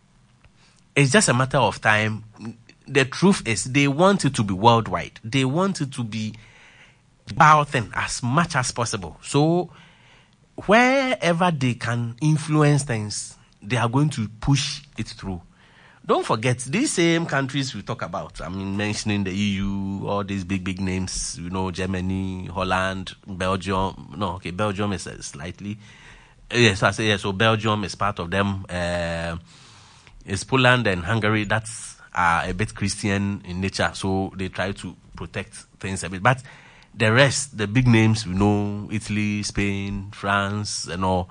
it's just a matter of time. The truth is, they want it to be worldwide. They want it to be thing as much as possible. So wherever they can influence things, they are going to push it through. Don't forget, these same countries we talk about, I mean, mentioning the E U, all these big, big names, you know, Germany, Holland, Belgium. No, okay, Belgium is uh, slightly. Yes, I say, yeah, so Belgium is part of them. Uh, it's Poland and Hungary, that's uh, a bit Christian in nature, so they try to protect things a bit. But the rest, the big names, we know, Italy, Spain, France, and all.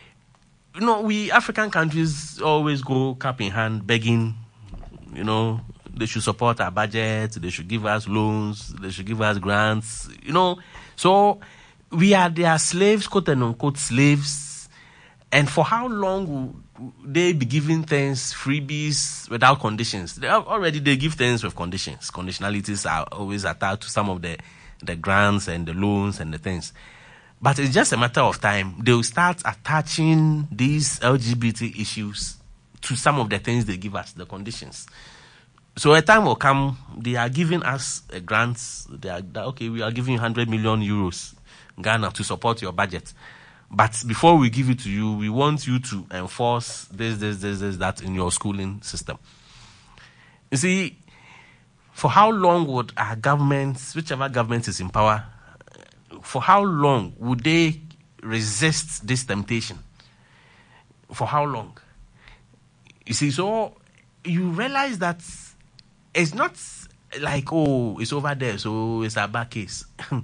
You know, we African countries always go cap in hand begging, you know, they should support our budget, they should give us loans, they should give us grants, you know. So we are their slaves, quote and unquote slaves. And for how long will they be giving things, freebies, without conditions? They are, already they give things with conditions. Conditionalities are always attached to some of the, the grants and the loans and the things. But it's just a matter of time. They'll start attaching these L G B T issues to some of the things they give us, the conditions. So a time will come, they are giving us a grant. They are, okay, we are giving you one hundred million euros, Ghana, to support your budget. But before we give it to you, we want you to enforce this, this, this, this, that in your schooling system. You see, for how long would our governments, whichever government is in power, for how long would they resist this temptation? For how long? You see, so you realize that it's not like, oh, it's over there, so it's a bad case.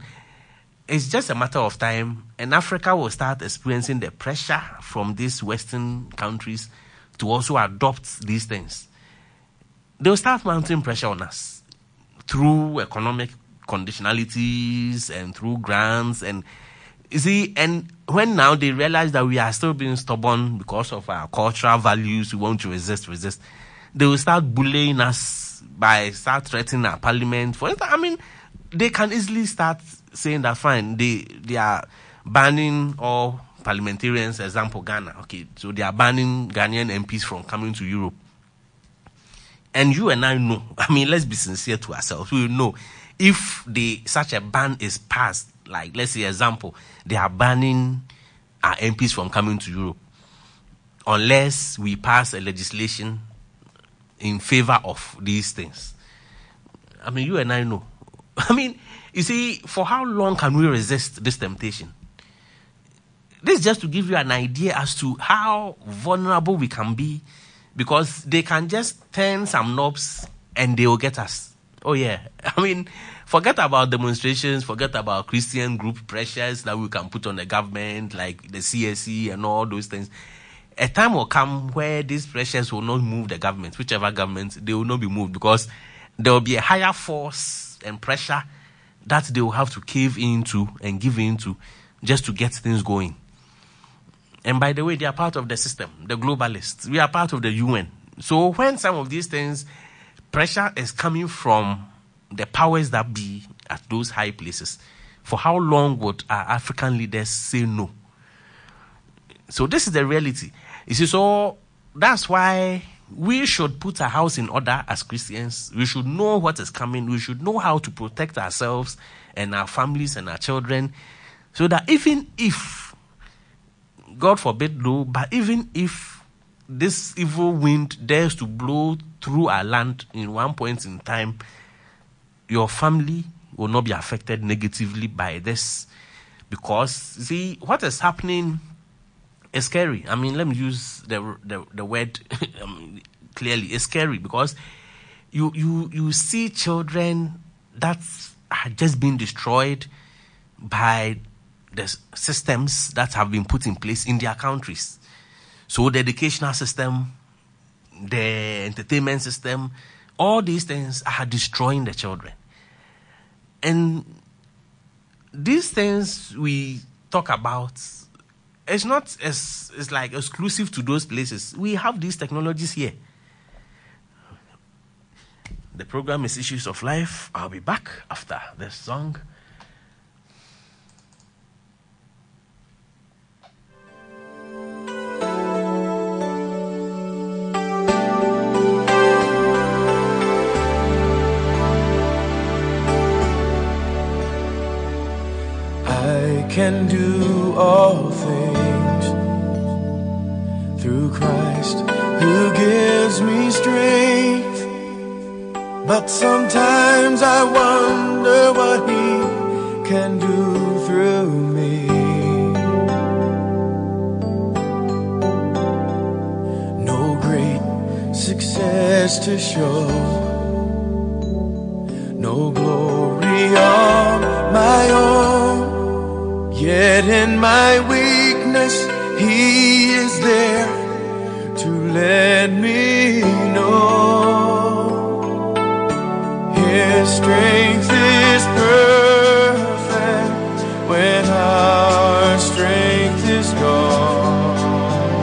It's just a matter of time, and Africa will start experiencing the pressure from these Western countries to also adopt these things. They'll start mounting pressure on us through economic conditionalities and through grants, and you see, and when now they realize that we are still being stubborn because of our cultural values, we want to resist, resist, they will start bullying us by start threatening our parliament. For instance, I mean, they can easily start saying that fine, they they are banning all parliamentarians, example Ghana, okay, so they are banning Ghanaian M Ps from coming to Europe. And you and I know, I mean, let's be sincere to ourselves, we know if the such a ban is passed, like let's say example, they are banning our M Ps from coming to Europe, unless we pass a legislation in favor of these things. I mean, you and I know. I mean, you see, for how long can we resist this temptation? This is just to give you an idea as to how vulnerable we can be, because they can just turn some knobs and they will get us. Oh yeah. I mean, forget about demonstrations, forget about Christian group pressures that we can put on the government, like the C S E and all those things. A time will come where these pressures will not move the government, whichever government, they will not be moved, because there will be a higher force and pressure that they will have to cave into and give into just to get things going. And by the way, they are part of the system, the globalists. We are part of the U N. So when some of these things, pressure is coming from the powers that be at those high places, for how long would our African leaders say no? So this is the reality. You see, so that's why we should put our house in order as Christians. We should know what is coming. We should know how to protect ourselves and our families and our children, so that even if God forbid, though, but even if this evil wind dares to blow through our land in one point in time, your family will not be affected negatively by this. Because, see, what is happening is scary. I mean, let me use the the, the word um, clearly. It's scary because you, you, you see children that are just being destroyed by the systems that have been put in place in their countries. So the educational system, the entertainment system, all these things are destroying the children. And these things we talk about, it's not as it's like exclusive to those places. We have these technologies here. The program is Issues of Life. I'll be back after this song. I can do all things through Christ who gives me strength. But sometimes I wonder what He can do through me. No great success to show, no glory of my own. Yet in my weakness, He is there to let me know His strength is perfect when our strength is gone.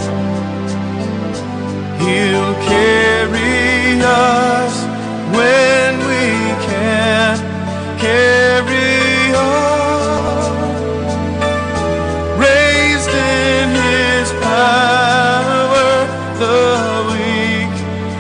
He'll carry us when we can't carry on. Raised in His power, the weak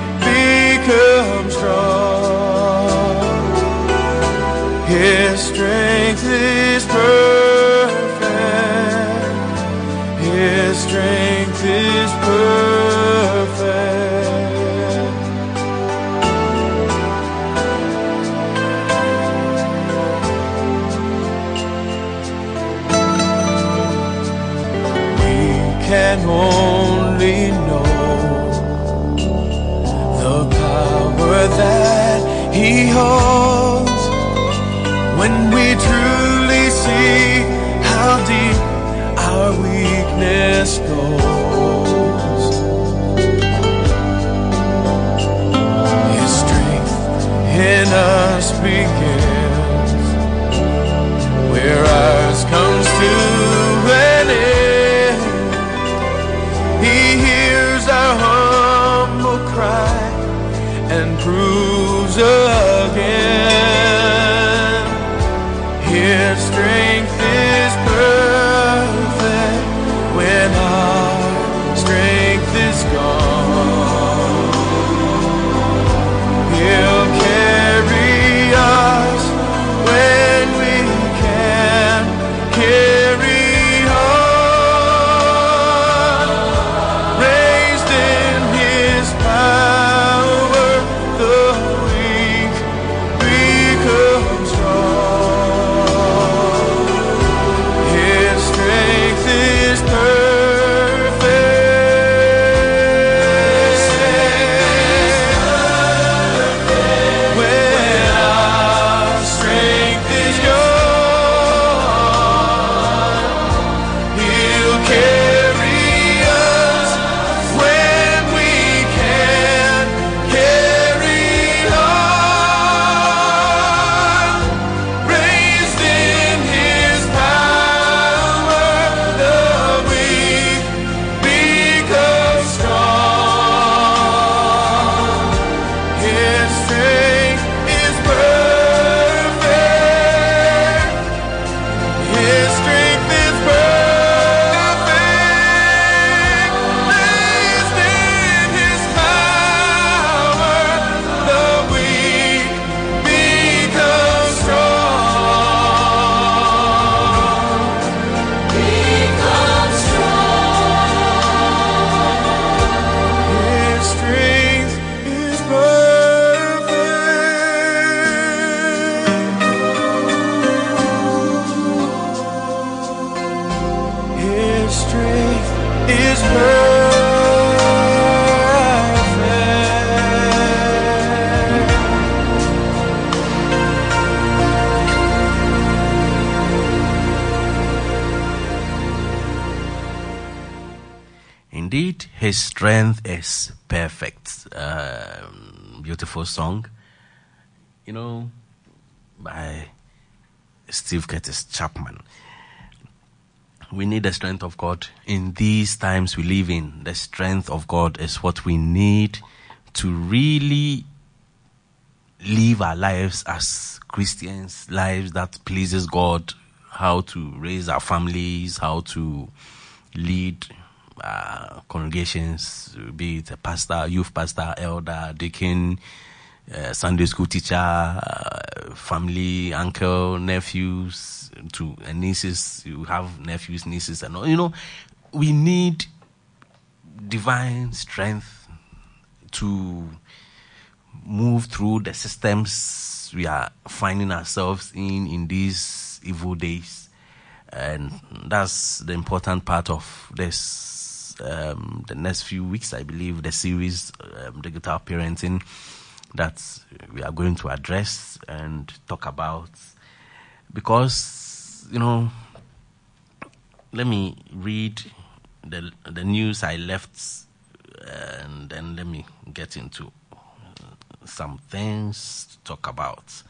His strength is perfect. Um, beautiful song. You know, by Steve Curtis Chapman. We need the strength of God in these times we live in. The strength of God is what we need to really live our lives as Christians, lives that pleases God, how to raise our families, how to lead uh, congregations, be it a pastor, youth pastor, elder, deacon, uh, Sunday school teacher, uh, family, uncle, nephews, to uh, nieces. You have nephews, nieces, and all. You know, we need divine strength to move through the systems we are finding ourselves in in these evil days. And that's the important part of this, um, the next few weeks, I believe, the series, um, Digital Parenting, that we are going to address and talk about. Because, you know, let me read the the news I left, and then let me get into some things to talk about.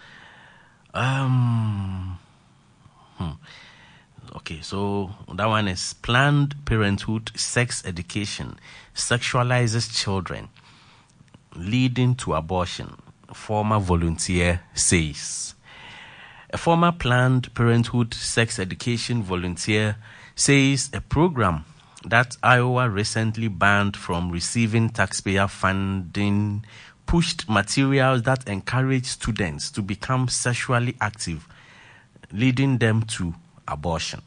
Um, hmm. Okay, so that one is Planned Parenthood sex education sexualizes children, leading to abortion, former volunteer says. A former Planned Parenthood sex education volunteer says a program that Iowa recently banned from receiving taxpayer funding pushed materials that encourage students to become sexually active, leading them to abortion.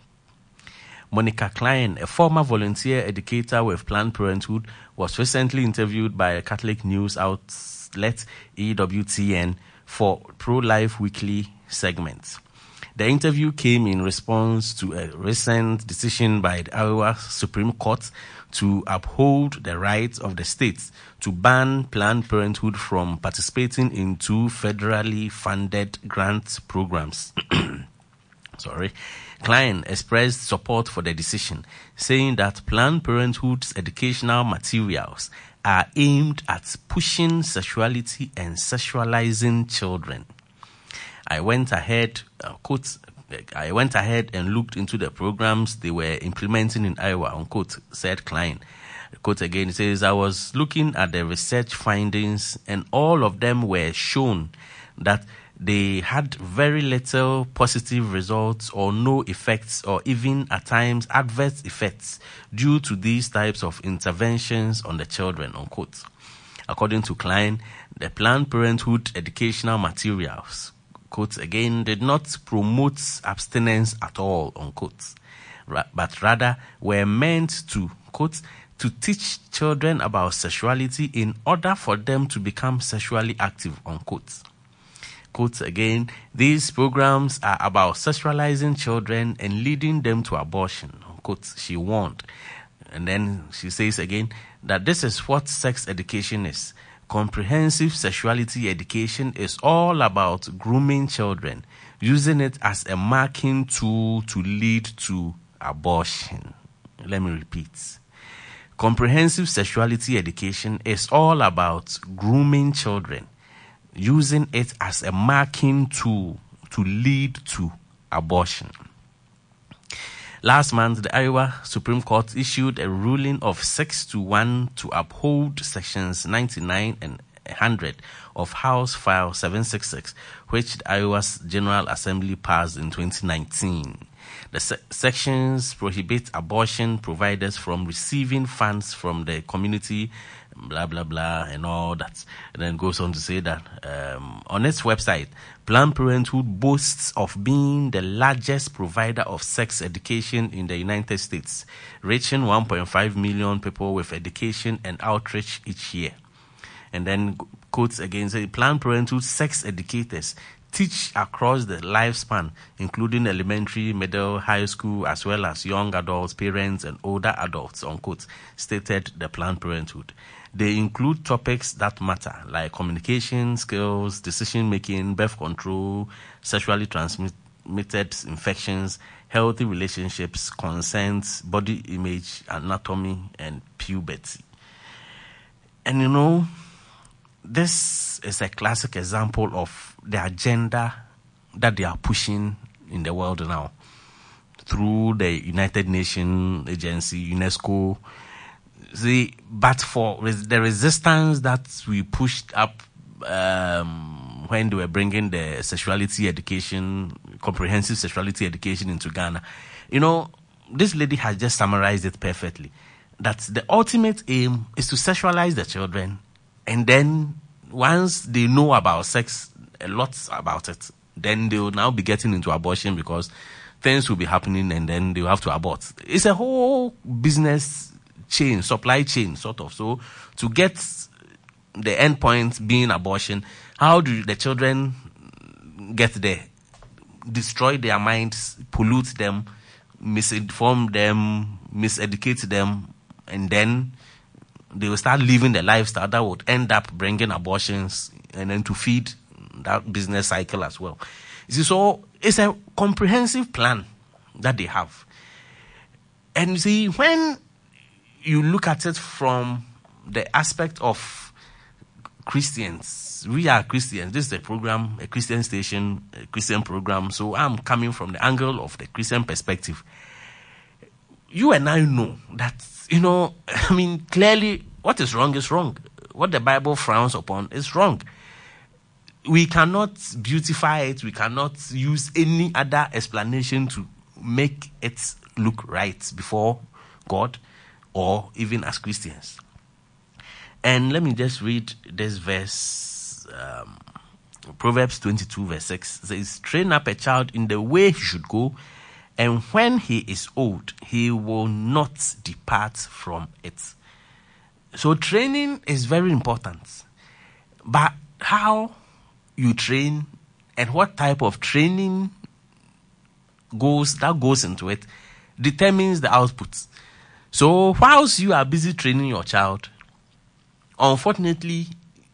Monica Klein, a former volunteer educator with Planned Parenthood, was recently interviewed by a Catholic news outlet, E W T N, for Pro-Life Weekly segment. The interview came in response to a recent decision by the Iowa Supreme Court to uphold the rights of the states to ban Planned Parenthood from participating in two federally funded grant programs. Sorry. Klein expressed support for the decision, saying that Planned Parenthood's educational materials are aimed at pushing sexuality and sexualizing children. I went ahead, uh, quote, I went ahead and looked into the programs they were implementing in Iowa, unquote, said Klein. Quote again, it says, I was looking at the research findings and all of them were shown that they had very little positive results or no effects or even at times adverse effects due to these types of interventions on the children, unquote. According to Klein, the Planned Parenthood educational materials, quote again, did not promote abstinence at all, unquote, but rather were meant to, quote, to teach children about sexuality in order for them to become sexually active, unquote. Quote again, these programs are about sexualizing children and leading them to abortion, unquote, she warned. And then she says again that this is what sex education is. Comprehensive sexuality education is all about grooming children, using it as a marking tool to lead to abortion. Let me repeat. Comprehensive sexuality education is all about grooming children, using it as a marking tool to lead to abortion. Last month, the Iowa Supreme Court issued a ruling of six to one to uphold sections ninety-nine and one hundred of House File seven sixty-six, which the Iowa's General Assembly passed in twenty nineteen. The se- sections prohibit abortion providers from receiving funds from the community, blah, blah, blah, and all that. And then goes on to say that um, on its website, Planned Parenthood boasts of being the largest provider of sex education in the United States, reaching one point five million people with education and outreach each year. And then quotes again, say, Planned Parenthood sex educators teach across the lifespan, including elementary, middle, high school, as well as young adults, parents, and older adults, unquote, stated the Planned Parenthood. They include topics that matter, like communication skills, decision-making, birth control, sexually transmit, transmitted infections, healthy relationships, consent, body image, anatomy, and puberty. And you know, this is a classic example of the agenda that they are pushing in the world now through the United Nations Agency, UNESCO. See, but for res- the resistance that we pushed up um, when they were bringing the sexuality education, comprehensive sexuality education into Ghana, you know, this lady has just summarized it perfectly. That the ultimate aim is to sexualize the children, and then once they know about sex, a lot about it, then they will now be getting into abortion because things will be happening, and then they will have to abort. It's a whole business chain, supply chain, sort of. So to get the end point being abortion, how do the children get there? Destroy their minds, pollute them, misinform them, miseducate them, and then they will start living the lifestyle that would end up bringing abortions and then to feed that business cycle as well. You see, so it's a comprehensive plan that they have. And you see, when you look at it from the aspect of Christians, we are Christians. This is a program, a Christian station, a Christian program. So I'm coming from the angle of the Christian perspective. You and I know that, you know, I mean, clearly what is wrong is wrong. What the Bible frowns upon is wrong. We cannot beautify it. We cannot use any other explanation to make it look right before God or even as Christians. And let me just read this verse. Um, Proverbs twenty-two verse six says, train up a child in the way he should go, and when he is old, he will not depart from it. So training is very important. But how you train and what type of training goes that goes into it determines the output. So whilst you are busy training your child, unfortunately,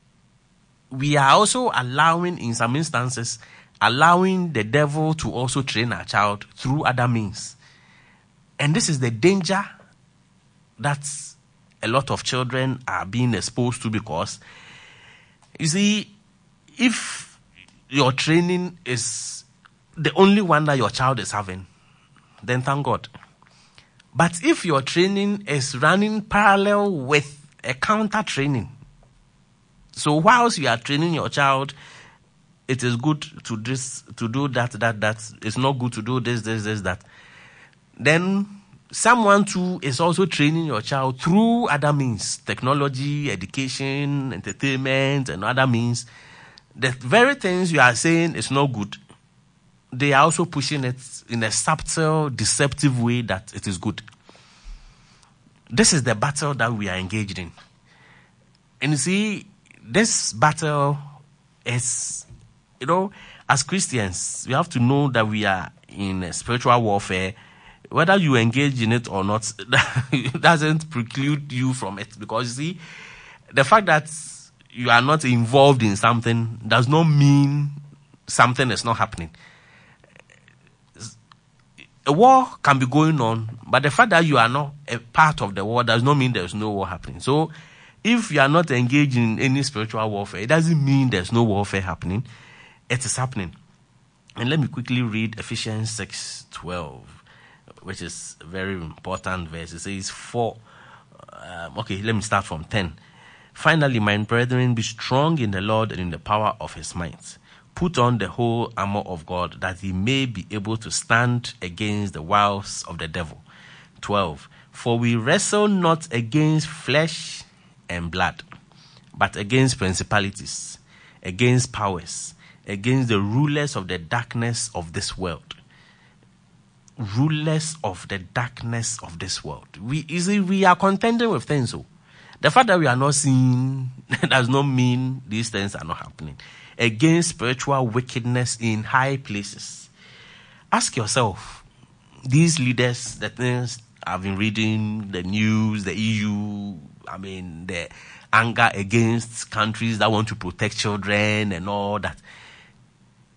we are also allowing, in some instances, allowing the devil to also train our child through other means. And this is the danger that a lot of children are being exposed to, because, you see, if your training is the only one that your child is having, then thank God. But if your training is running parallel with a counter training, so whilst you are training your child, it is good to this, to do that, that, that. It's not good to do this, this, this, that. Then someone too is also training your child through other means, technology, education, entertainment, and other means. The very things you are saying is not good, they are also pushing it in a subtle, deceptive way that it is good. This is the battle that we are engaged in. And you see, this battle is, you know, as Christians, we have to know that we are in a spiritual warfare. Whether you engage in it or not, it doesn't preclude you from it. Because you see, the fact that you are not involved in something does not mean something is not happening. A war can be going on, but the fact that you are not a part of the war does not mean there's no war happening. So if you are not engaged in any spiritual warfare, it doesn't mean there's no warfare happening. It is happening. And let me quickly read Ephesians six twelve, which is a very important verse. It says, "For um, okay, let me start from ten. Finally, my brethren, be strong in the Lord and in the power of his might. Put on the whole armor of God, that he may be able to stand against the wiles of the devil." twelve. "For we wrestle not against flesh and blood, but against principalities, against powers, against the rulers of the darkness of this world." Rulers of the darkness of this world. We easily we are contending with things. So the fact that we are not seeing does not mean these things are not happening. Against spiritual wickedness in high places. Ask yourself, these leaders, the things I've been reading, the news, the E U, I mean, the anger against countries that want to protect children and all that.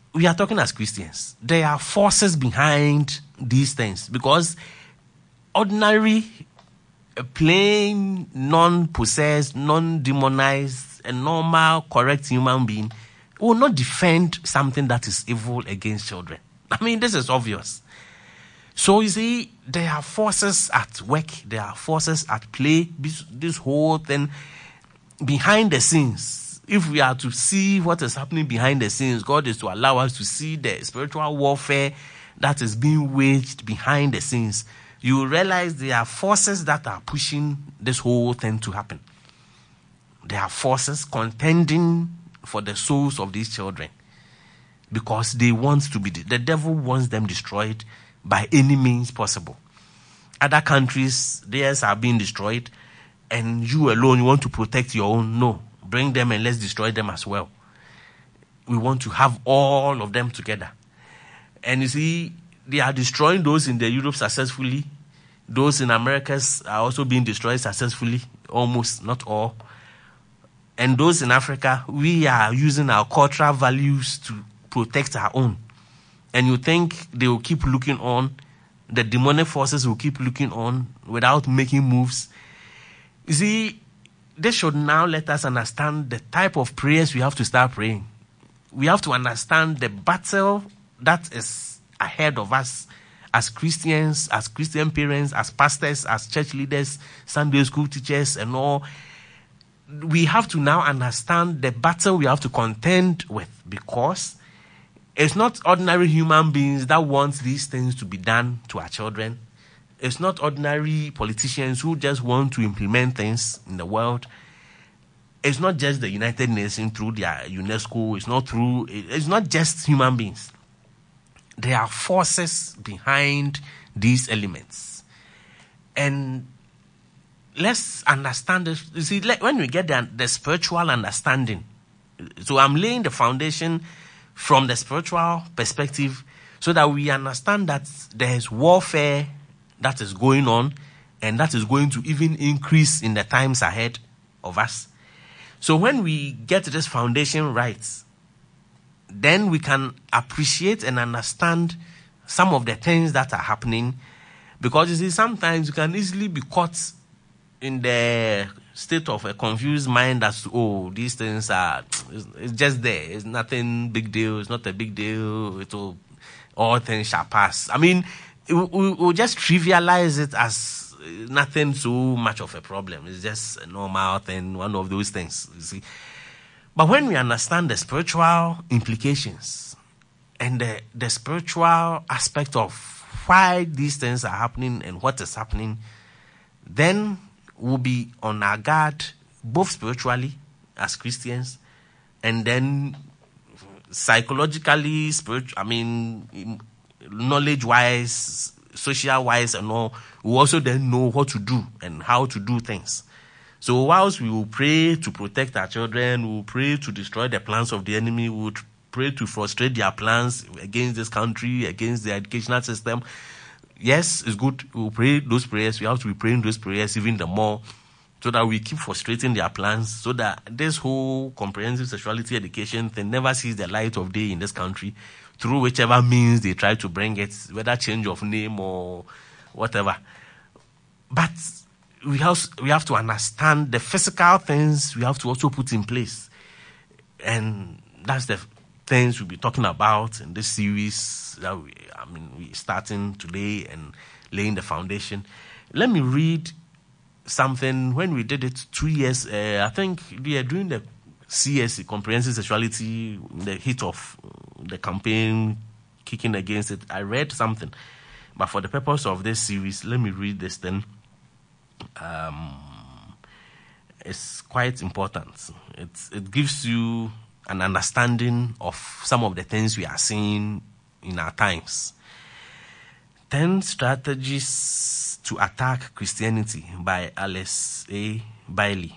we are talking as Christians. There are forces behind these things, because ordinary, uh, plain, non-possessed, non-demonized, a normal, correct human being will not defend something that is evil against children. I mean, this is obvious. So you see, there are forces at work, there are forces at play, this, this whole thing behind the scenes. If we are to see what is happening behind the scenes, God is to allow us to see the spiritual warfare that is being waged behind the scenes. You will realize there are forces that are pushing this whole thing to happen. There are forces contending for the souls of these children, because they want to be, the devil wants them destroyed by any means possible. Other countries, theirs are being destroyed, and you alone, you want to protect your own. No, bring them and let's destroy them as well. We want to have all of them together. And you see, they are destroying those in the Europe successfully. Those in Americas are also being destroyed successfully, almost, not all. And those in Africa, we are using our cultural values to protect our own. And you think they will keep looking on, the demonic forces will keep looking on without making moves. You see, this should now let us understand the type of prayers we have to start praying. We have to understand the battle that is ahead of us as Christians, as Christian parents, as pastors, as church leaders, Sunday school teachers, and all. We have to now understand the battle we have to contend with, because it's not ordinary human beings that want these things to be done to our children. It's not ordinary politicians who just want to implement things in the world. It's not just the United Nations through their UNESCO. It's not through, it's not just human beings. There are forces behind these elements. And let's understand this. You see, when we get the, the spiritual understanding, so I'm laying the foundation from the spiritual perspective so that we understand that there is warfare that is going on, and that is going to even increase in the times ahead of us. So when we get this foundation right, then we can appreciate and understand some of the things that are happening. Because you see, sometimes you can easily be caught in the state of a confused mind as to, oh, these things are, it's, it's just there. It's nothing big deal. It's not a big deal. It will, all things shall pass. I mean, we will we'll just trivialize it as nothing so much of a problem. It's just a normal thing, one of those things, you see. But when we understand the spiritual implications and the, the spiritual aspect of why these things are happening and what is happening, then we'll be on our guard, both spiritually as Christians, and then psychologically, spiritual, I mean, knowledge-wise, social-wise, and all. We also then know what to do and how to do things. So whilst we will pray to protect our children, we will pray to destroy the plans of the enemy, we will pray to frustrate their plans against this country, against the educational system. Yes, it's good. We will pray those prayers. We have to be praying those prayers even the more, so that we keep frustrating their plans, so that this whole comprehensive sexuality education thing never sees the light of day in this country, through whichever means they try to bring it, whether change of name or whatever. But we have, we have to understand the physical things we have to also put in place. And that's the things we'll be talking about in this series that we, I mean, we're starting today and laying the foundation. Let me read something. When we did it two years, uh, I think we are doing the C S C, Comprehensive Sexuality, in the heat of the campaign, kicking against it. I read something. But for the purpose of this series, let me read this thing. Um, it's quite important. It's, it gives you an understanding of some of the things we are seeing in our times. Ten Strategies to Attack Christianity by Alice A. Bailey.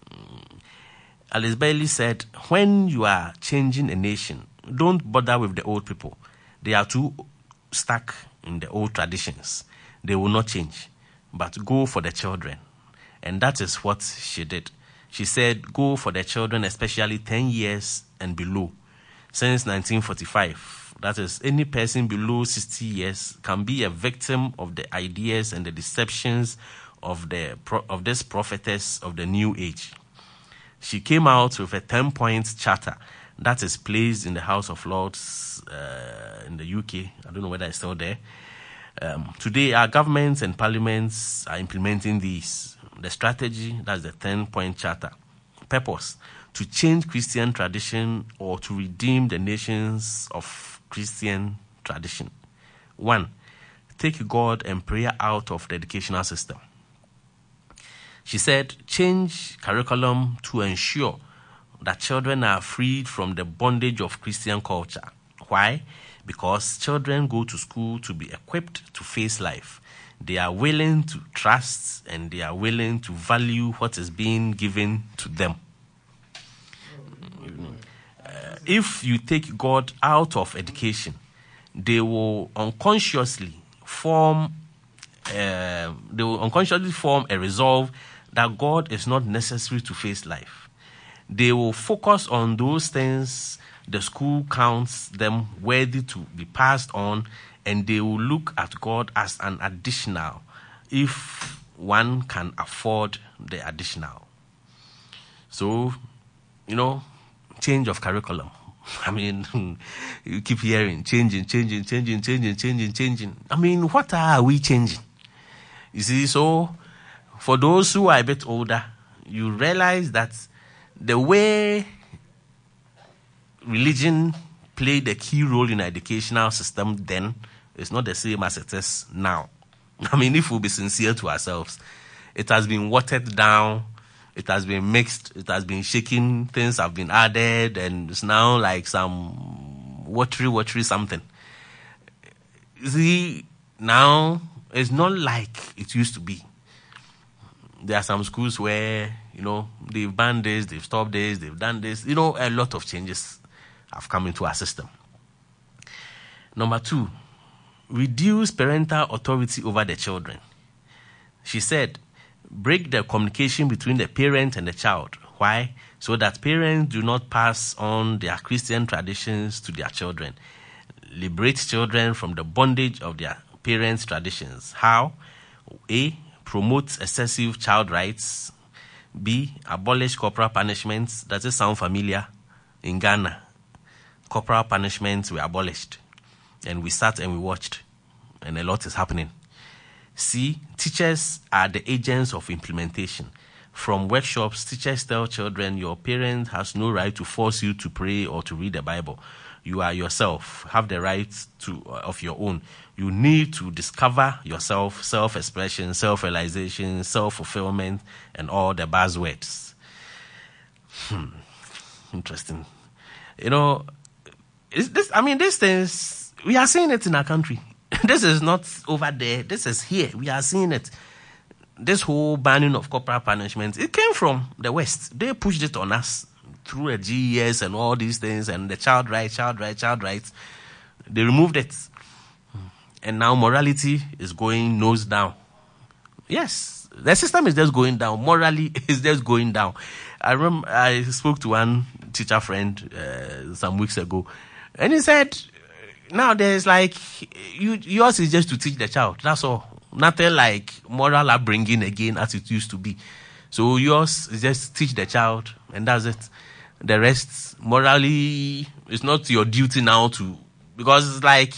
Alice Bailey said, when you are changing a nation, don't bother with the old people. They are too stuck in the old traditions. They will not change. But go for the children. And that is what she did. She said, go for the children, especially ten years and below. since nineteen forty-five. That is, any person below sixty years can be a victim of the ideas and the deceptions of the of this prophetess of the new age. She came out with a ten-point charter that is placed in the House of Lords uh, in the U K. I don't know whether it's still there. Um, today, our governments and parliaments are implementing these. The strategy, that's the ten-point charter. Purpose, to change Christian tradition or to redeem the nations of Christian tradition. One, take God and prayer out of the educational system. She said, change curriculum to ensure that children are freed from the bondage of Christian culture. Why? Because children go to school to be equipped to face life. They are willing to trust and they are willing to value what is being given to them. Uh, if you take God out of education, they will unconsciously form uh, they will unconsciously form a resolve that God is not necessary to face life. They will focus on those things the school counts them worthy to be passed on, and they will look at God as an additional if one can afford the additional. So, you know, change of curriculum. I mean, you keep hearing changing, changing, changing, changing, changing, changing. I mean, what are we changing? You see, so for those who are a bit older, you realize that the way religion played a key role in the educational system then is not the same as it is now. I mean, if we'll be sincere to ourselves, it has been watered down, it has been mixed, it has been shaken, things have been added, and it's now like some watery, watery something. See, now it's not like it used to be. There are some schools where, you know, they've banned this, they've stopped this, they've done this. You know, a lot of changes have come into our system. Number two, reduce parental authority over the children. She said, break the communication between the parent and the child. Why? So that parents do not pass on their Christian traditions to their children. Liberate children from the bondage of their parents' traditions. How? A, promote excessive child rights. B, abolish corporal punishments. Does it sound familiar? In Ghana, corporal punishments were abolished. And we sat and we watched. And a lot is happening. C, teachers are the agents of implementation. From workshops, teachers tell children, your parent has no right to force you to pray or to read the Bible. You are yourself, have the right to uh, of your own. You need to discover yourself, self-expression, self-realization, self-fulfillment, and all the buzzwords. Hmm. Interesting. You know, is this? I mean, these things, we are seeing it in our country. This is not over there. This is here. We are seeing it. This whole banning of corporal punishment, it came from the West. They pushed it on us through the G E S and all these things, and the child rights, child rights, child rights. They removed it. And now morality is going nose down. Yes, the system is just going down. Morally, it's just going down. I remember I spoke to one teacher friend uh, some weeks ago, and he said, now there's like, you, yours is just to teach the child. That's all. Nothing like moral upbringing again as it used to be. So yours is just teach the child, and that's it. The rest, morally, it's not your duty now to, because it's like,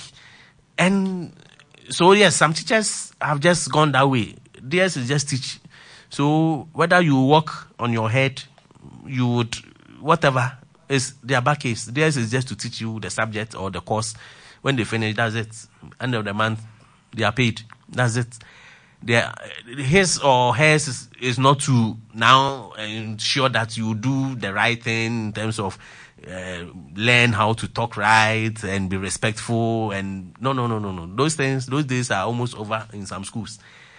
and so yes, some teachers have just gone that way. Theirs is just teach. So whether you walk on your head, you would, whatever, is their back case. Theirs is just to teach you the subject or the course. When they finish, that's it. End of the month, they are paid. That's it. They, his or hers is, is not to now ensure that you do the right thing in terms of uh, learn how to talk right and be respectful. And no, no, no, no, no. Those things, those days are almost over in some schools.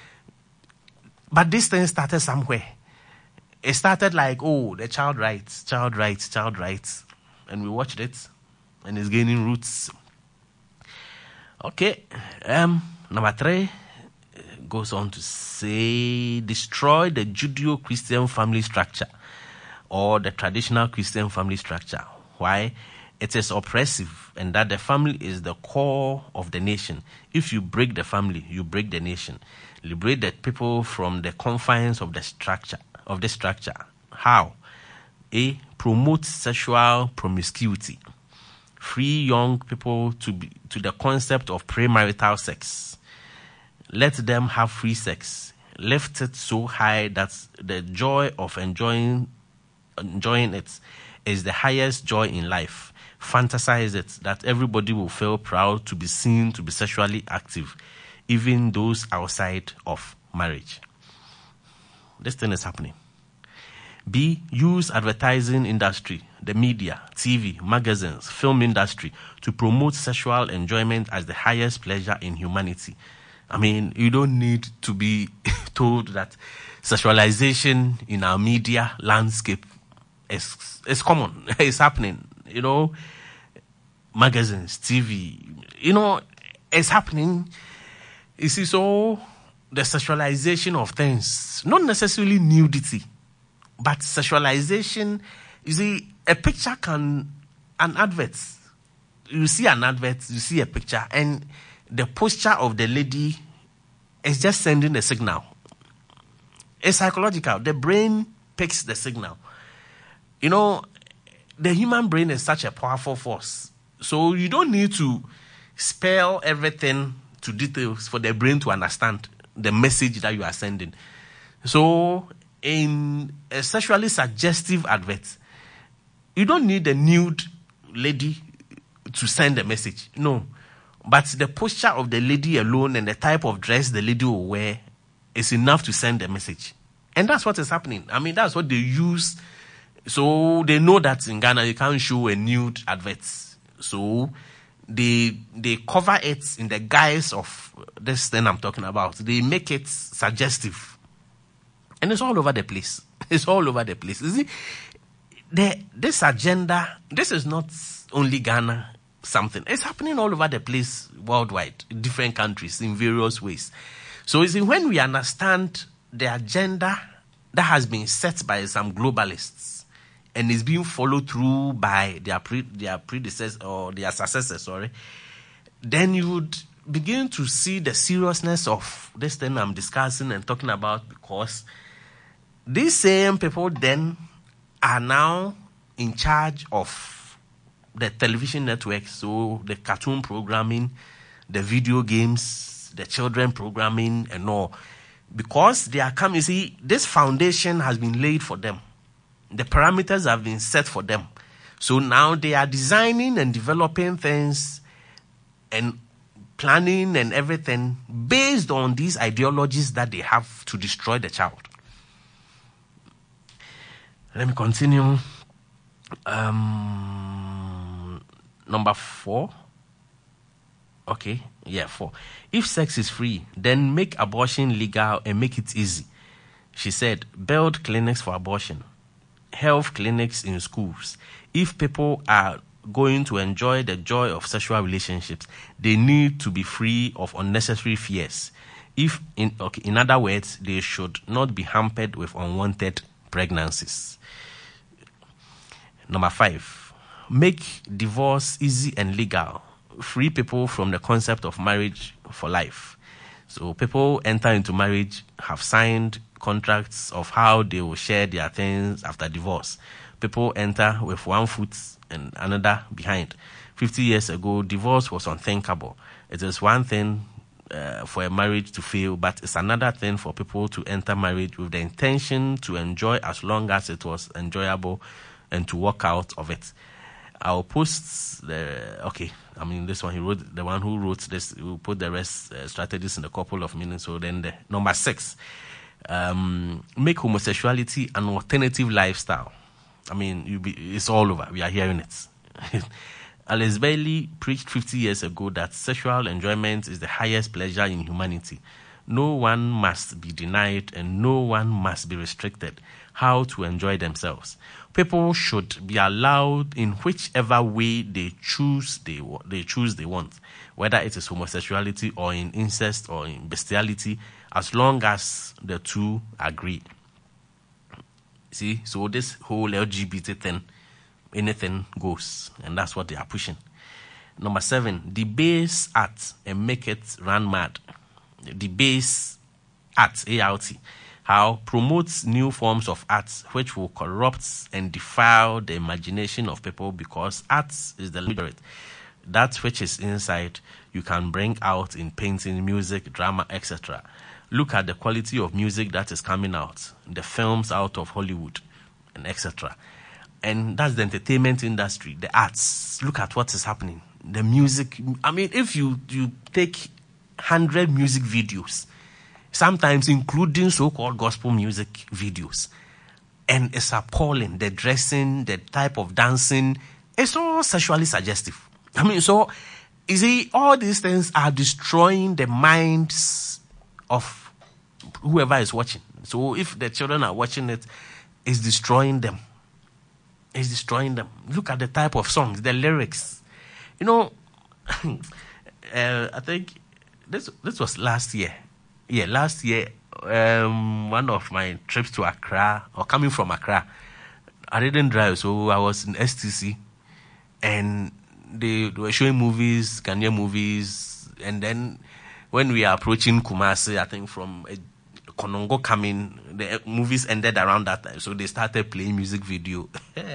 But this thing started somewhere. It started like, oh, the child rights, child rights, child rights. And we watched it. And it's gaining roots. Okay. Um, number three goes on to say, destroy the Judeo-Christian family structure or the traditional Christian family structure. Why? it is oppressive, and that the family is the core of the nation. If you break the family, you break the nation. Liberate the people from the confines of the structure of the structure. How? A, promote sexual promiscuity. Free young people to be to the concept of premarital sex. Let them have free sex. Lift it so high that the joy of enjoying enjoying it is the highest joy in life. Fantasize it that everybody will feel proud to be seen to be sexually active, even those outside of marriage. This thing is happening. B, use advertising industry, the media, T V, magazines, film industry to promote sexual enjoyment as the highest pleasure in humanity. I mean, you don't need to be told that sexualization in our media landscape is, is common. It's happening. You know, magazines, T V, you know, it's happening. You see, so the sexualization of things, not necessarily nudity, but sexualization. You see, a picture can, an advert, you see an advert, you see a picture, and the posture of the lady is just sending a signal. It's psychological. The brain picks the signal. You know, the human brain is such a powerful force. So you don't need to spell everything to details for the brain to understand the message that you are sending. So in a sexually suggestive advert, you don't need a nude lady to send a message. No. But the posture of the lady alone and the type of dress the lady will wear is enough to send a message. And that's what is happening. I mean, that's what they use. So they know that in Ghana you can't show a nude advert. So they they cover it in the guise of this thing I'm talking about. They make it suggestive. And it's all over the place. It's all over the place. You see, the, this agenda, this is not only Ghana something. It's happening all over the place worldwide, in different countries, in various ways. So you see, when we understand the agenda that has been set by some globalists and is being followed through by their pre, their predecessors or their successors, sorry, then you would begin to see the seriousness of this thing I'm discussing and talking about, because these same people then are now in charge of the television network, so the cartoon programming, the video games, the children programming and all. Because they are coming, you see, this foundation has been laid for them. The parameters have been set for them. So now they are designing and developing things and planning and everything based on these ideologies that they have to destroy the child. Let me continue. Um, number four. Okay, yeah, four. If sex is free, then make abortion legal and make it easy. She said, build clinics for abortion, health clinics in schools. If people are going to enjoy the joy of sexual relationships, they need to be free of unnecessary fears. If, in, okay, in other words, they should not be hampered with unwanted pregnancies. Number five, make divorce easy and legal. Free people from the concept of marriage for life. So people enter into marriage, have signed contracts of how they will share their things after divorce. People enter with one foot and another behind. Fifty years ago, divorce was unthinkable. It is one thing uh, for a marriage to fail, but it's another thing for people to enter marriage with the intention to enjoy as long as it was enjoyable and to walk out of it. I'll post the, okay, I mean, this one, he wrote, the one who wrote this, will put the rest uh, strategies in a couple of minutes. So then the number six, um, make homosexuality an alternative lifestyle. I mean, you be, it's all over. We are hearing it. Alice Bailey preached fifty years ago that sexual enjoyment is the highest pleasure in humanity. No one must be denied and no one must be restricted how to enjoy themselves. People should be allowed in whichever way they choose they, they choose they want, whether it is homosexuality or in incest or in bestiality, as long as the two agree. See, so this whole L G B T thing, anything goes, and that's what they are pushing. Number seven, debase art and make it run mad. Debase art, A R T, how promotes new forms of art which will corrupt and defile the imagination of people, because art is the literate. That which is inside, you can bring out in painting, music, drama, et cetera. Look at the quality of music that is coming out, the films out of Hollywood, and et cetera. And that's the entertainment industry, the arts. Look at what is happening. The music. I mean, if you, you take one hundred music videos, sometimes including so-called gospel music videos, and it's appalling. The dressing, the type of dancing, it's all sexually suggestive. I mean, so, you see, all these things are destroying the minds of whoever is watching. So if the children are watching it, it's destroying them. It's destroying them. Look at the type of songs, the lyrics. You know, uh, I think this this was last year. Yeah, last year, um, one of my trips to Accra, or coming from Accra, I didn't drive, so I was in S T C, and they, they were showing movies, Ghanaian movies, and then when we are approaching Kumasi, I think from uh, Konongo coming, the movies ended around that time, so they started playing music video.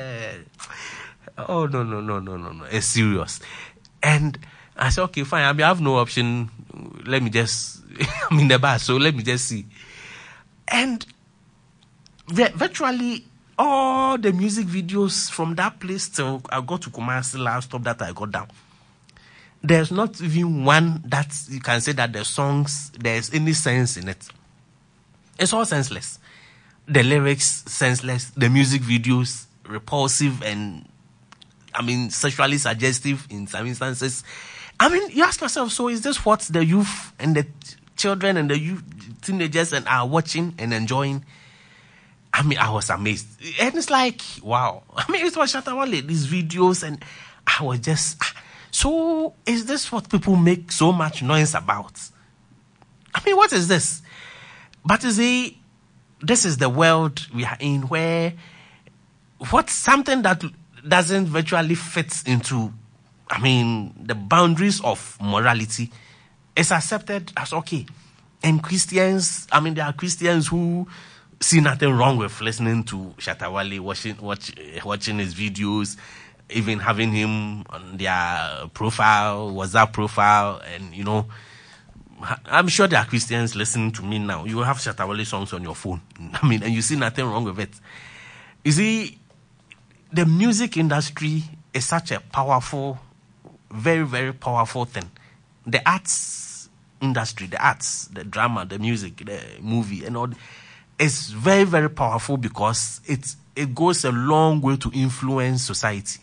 Oh, no, no, no, no, no, no, it's serious. And I said, okay, fine, I mean, I have no option, let me just, I'm in the bus, so let me just see. And virtually all the music videos from that place till I got to Kumasi, last stop that I got down, there's not even one that you can say that the songs, there's any sense in it. It's all senseless. The lyrics, senseless. The music videos, repulsive and, I mean, sexually suggestive in some instances. I mean, you ask yourself, so is this what the youth and the children and the youth, teenagers and are watching and enjoying? I mean, I was amazed. And it's like, wow. I mean, it was Shatta Wale, these videos, and I was just, so is this what people make so much noise about? I mean, what is this? But you see, this is the world we are in, where what's something that doesn't virtually fit into, I mean, the boundaries of morality is accepted as okay. And Christians, I mean, there are Christians who see nothing wrong with listening to Shatta Wale, watching, watch, watching his videos, even having him on their profile, WhatsApp profile, and, you know, I'm sure there are Christians listening to me now. You have Shatta Wale songs on your phone. I mean, and you see nothing wrong with it. You see, the music industry is such a powerful, very, very powerful thing. The arts industry, the arts, the drama, the music, the movie, and all, is very, very powerful because it it goes a long way to influence society.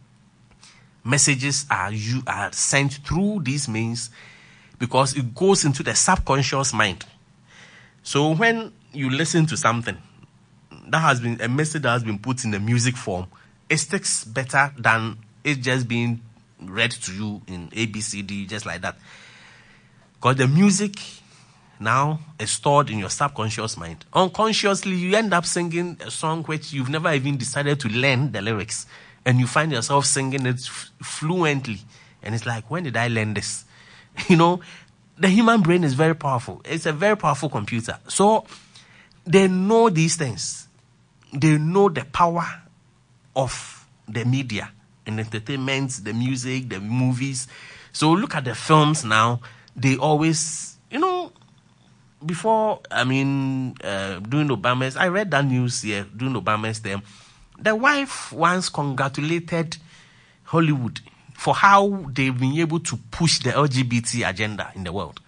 Messages are you are sent through these means because it goes into the subconscious mind. So when you listen to something that has been a message that has been put in the music form, it sticks better than it just being read to you in A B C D, just like that. Because the music now is stored in your subconscious mind. Unconsciously, you end up singing a song which you've never even decided to learn the lyrics, and you find yourself singing it f- fluently. And it's like, when did I learn this? You know, the human brain is very powerful. It's a very powerful computer. So they know these things. They know the power of the media and entertainment, the music, the movies. So look at the films now. They always, you know, before, I mean, uh, during Obama's, I read that news here, during Obama's term, the wife once congratulated Hollywood for how they've been able to push the L G B T agenda in the world.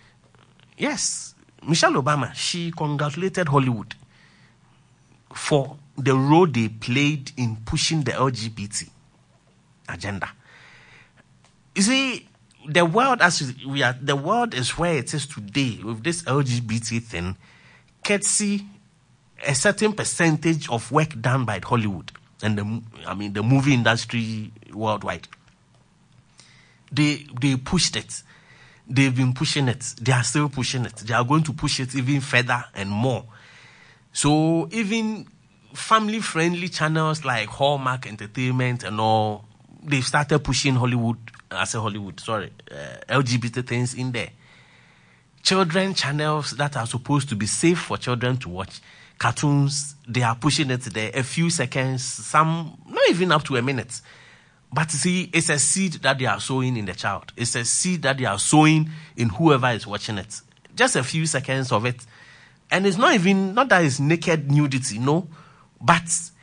Yes, Michelle Obama, she congratulated Hollywood for the role they played in pushing the L G B T agenda. You see, the world as we are, the world is where it is today with this L G B T thing. Courtesy a certain percentage of work done by Hollywood and the, I mean, the movie industry worldwide. They they pushed it. They've been pushing it. They are still pushing it. They are going to push it even further and more. So even family-friendly channels like Hallmark Entertainment and all, they've started pushing Hollywood, I say Hollywood, sorry, uh, L G B T things in there. Children channels that are supposed to be safe for children to watch, cartoons, they are pushing it there a few seconds, some not even up to a minute. But see, it's a seed that they are sowing in the child. It's a seed that they are sowing in whoever is watching it. Just a few seconds of it. And it's not even, not that it's naked nudity, no, but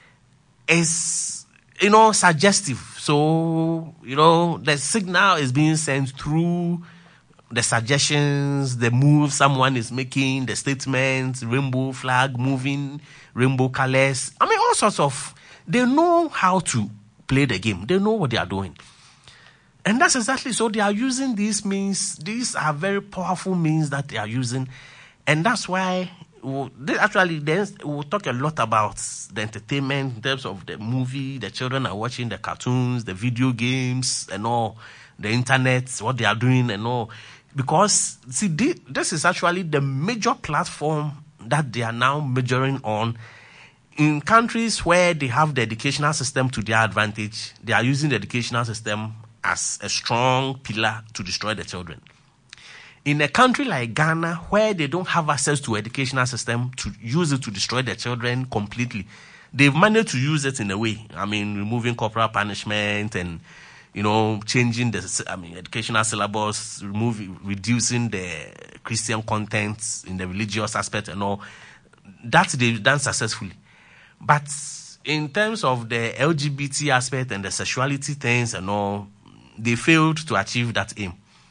it's, you know, suggestive. So, you know, the signal is being sent through the suggestions, the moves someone is making, the statements, rainbow flag moving, rainbow colors. I mean, all sorts of, they know how to play the game. They know what they are doing. And that's exactly, so they are using these means. These are very powerful means that they are using. And that's why, we'll, they actually, then we'll talk a lot about the entertainment in terms of the movie, the children are watching, the cartoons, the video games and all, the internet, what they are doing and all. Because, see, this is actually the major platform that they are now majoring on. In countries where they have the educational system to their advantage, they are using the educational system as a strong pillar to destroy the children. In a country like Ghana, where they don't have access to educational system to use it to destroy the children completely, they've managed to use it in a way. I mean, removing corporal punishment and, you know, changing the, I mean, educational syllabus, removing, reducing the Christian content in the religious aspect and all. That they've done successfully. But in terms of the L G B T aspect and the sexuality things and all, they failed to achieve that aim.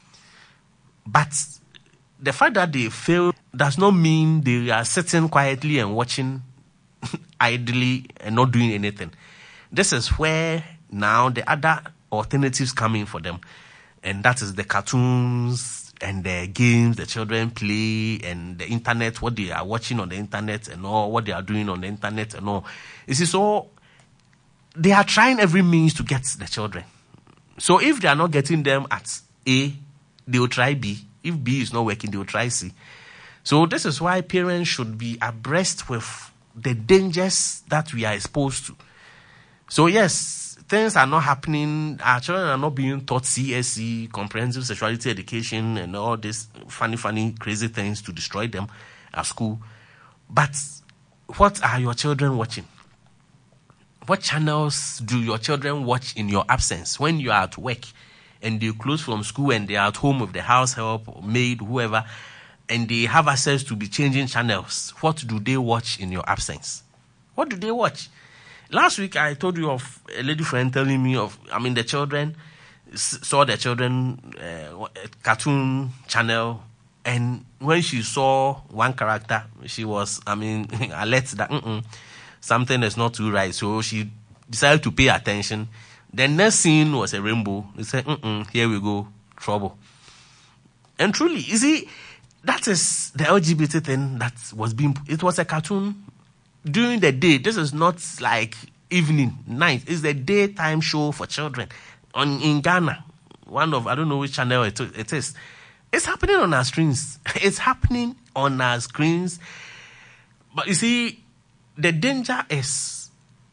But the fact that they failed does not mean they are sitting quietly and watching idly and not doing anything. This is where now the other alternatives come in for them. And that is the cartoons and the games the children play and the internet, what they are watching on the internet and all, what they are doing on the internet and all. You see, so they are trying every means to get the children. So if they are not getting them at A, they will try B. If B is not working, they will try C. So this is why parents should be abreast with the dangers that we are exposed to. So yes, things are not happening. Our children are not being taught C S E, comprehensive sexuality education, and all these funny, funny, crazy things to destroy them at school. But what are your children watching? What channels do your children watch in your absence when you are at work and they close from school and they are at home with the house help, maid, whoever, and they have access to be changing channels? What do they watch in your absence? What do they watch? Last week, I told you of a lady friend telling me of, I mean, the children saw the children uh, cartoon channel, and when she saw one character, she was, I mean, alert that mm-mm, something is not too right. So she decided to pay attention. The next scene was a rainbow. They said, mm-mm, here we go, trouble. And truly, you see, that is the L G B T thing that was being, it was a cartoon during the day. This is not like evening, night. It's the daytime show for children on in Ghana. One of, I don't know which channel it, it is. It's happening on our screens. It's happening on our screens. But you see, the danger is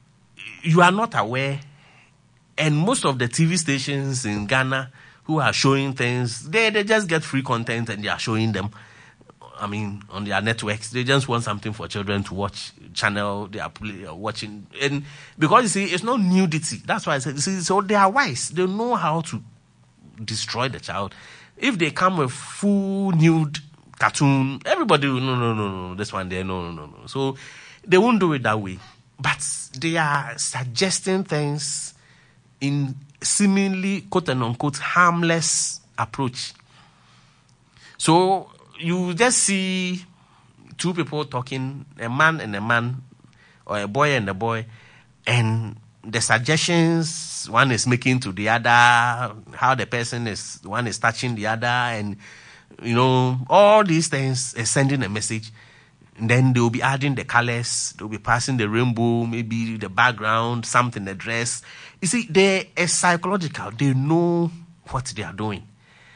you are not aware. And most of the T V stations in Ghana who are showing things, they, they just get free content and they are showing them. I mean, on their networks, they just want something for children to watch. Channel, they are play, watching. And because you see, it's not nudity. That's why I said, you see, so they are wise. They know how to destroy the child. If they come with full nude cartoon, everybody will, no, no, no, no, this one there, no, no, no, no. So they won't do it that way. But they are suggesting things in seemingly, quote and unquote, harmless approach. So you just see two people talking, a man and a man, or a boy and a boy, and the suggestions one is making to the other, how the person is, one is touching the other, and, you know, all these things is sending a message. And then they'll be adding the colors, they'll be passing the rainbow, maybe the background, something, the dress. You see, they are psychological. They know what they are doing.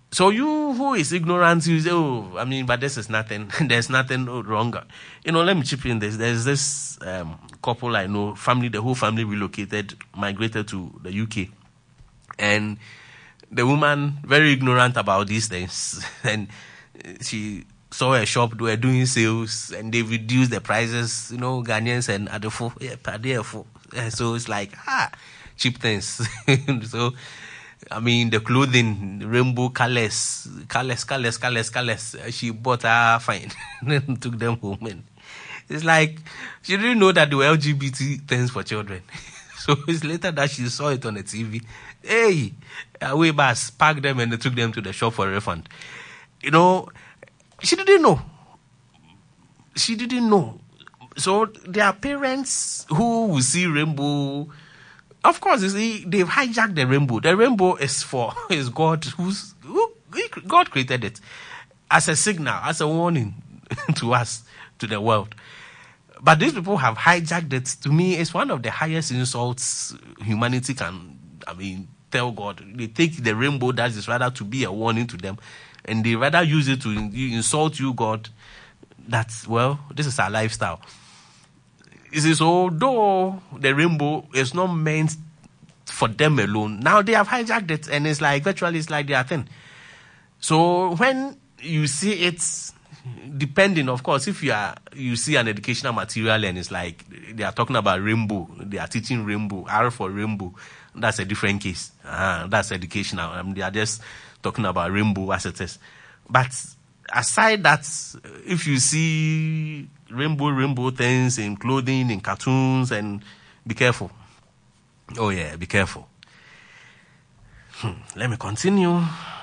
So you who is ignorant, you say, oh, I mean, but this is nothing. There's nothing wrong. You know, let me chip in this. There's this um, couple I know, family, the whole family relocated, migrated to the U K. And the woman, very ignorant about these things. And she saw a shop, they were doing sales, and they reduced the prices, you know, Ghanaians and Adefo, yeah, per day. So it's like, ah, cheap things. So, I mean, the clothing, rainbow colors, colors, colors, colors, colors. She bought her fine and took them home. And it's like, she didn't know that they were L G B T things for children. So it's later that she saw it on the T V. Hey, away bus, packed them and they took them to the shop for a refund. You know, she didn't know. She didn't know. So there are parents who will see rainbow. Of course, you see, they've hijacked the rainbow. The rainbow is for is God who's who God created it as a signal, as a warning to us, to the world. But these people have hijacked it. To me, it's one of the highest insults humanity can, I mean, tell God. They take the rainbow that is rather to be a warning to them, and they rather use it to insult you, God. That's, well, this is our lifestyle. It is, although the rainbow is not meant for them alone, now they have hijacked it, and it's like, virtually it's like their thing. So when you see it, depending, of course, if you are, you see an educational material and it's like, they are talking about rainbow, they are teaching rainbow, R for rainbow, that's a different case. Uh, that's educational. Um, they are just talking about rainbow as it is. But aside that, if you see rainbow, rainbow things in clothing, in cartoons, and be careful. Oh yeah, be careful. Hmm. Let me continue.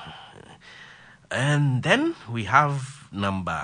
And then we have number,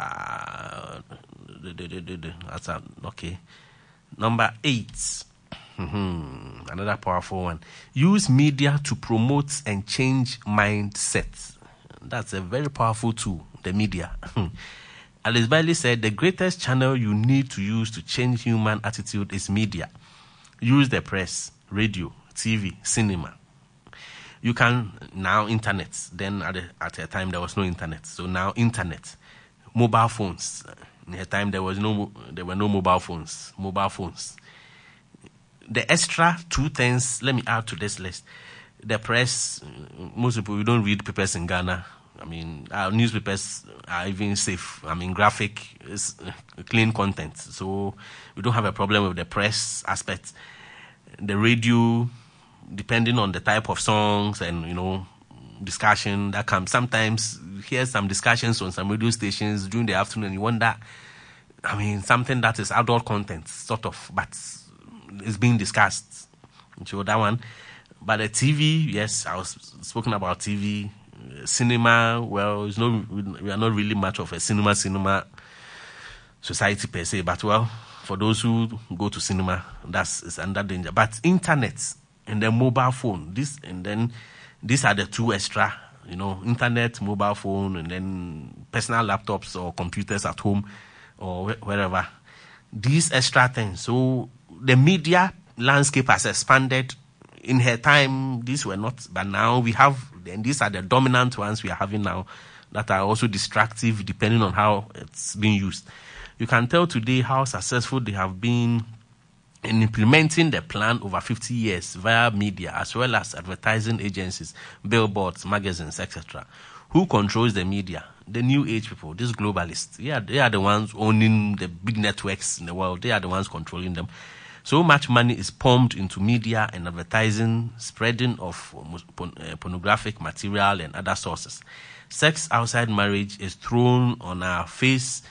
that's a, okay, number eight. Another powerful one. Use media to promote and change mindsets. That's a very powerful tool, the media. Alice Bailey said, the greatest channel you need to use to change human attitude is media. Use the press, radio, T V, cinema. You can now internet. Then at a, at a time there was no internet. So now internet, mobile phones. In a time there was no, there were no mobile phones. Mobile phones. The extra two things, let me add to this list. The press, most people, we don't read papers in Ghana. I mean, our newspapers are even safe. I mean, graphic, is clean content. So we don't have a problem with the press aspect. The radio, depending on the type of songs and, you know, discussion that comes. Sometimes you hear some discussions on some radio stations during the afternoon and you wonder, I mean, something that is adult content, sort of, but it's being discussed. So that one. But the T V, yes, I was spoken about T V. Cinema, well, it's no, we are not really much of a cinema, cinema society per se. But, well, for those who go to cinema, that's it's under danger. But internet and the mobile phone, this and then these are the two extra, you know, internet, mobile phone, and then personal laptops or computers at home or wh- wherever. These extra things. So the media landscape has expanded. In her time, these were not, but now we have, and these are the dominant ones we are having now that are also destructive depending on how it's being used. You can tell today how successful they have been in implementing the plan over fifty years via media as well as advertising agencies, billboards, magazines, et cetera. Who controls the media? The new age people, these globalists. Yeah, they are the ones owning the big networks in the world. They are the ones controlling them. So much money is pumped into media and advertising, spreading of uh, pornographic material and other sources. Sex outside marriage is thrown on our face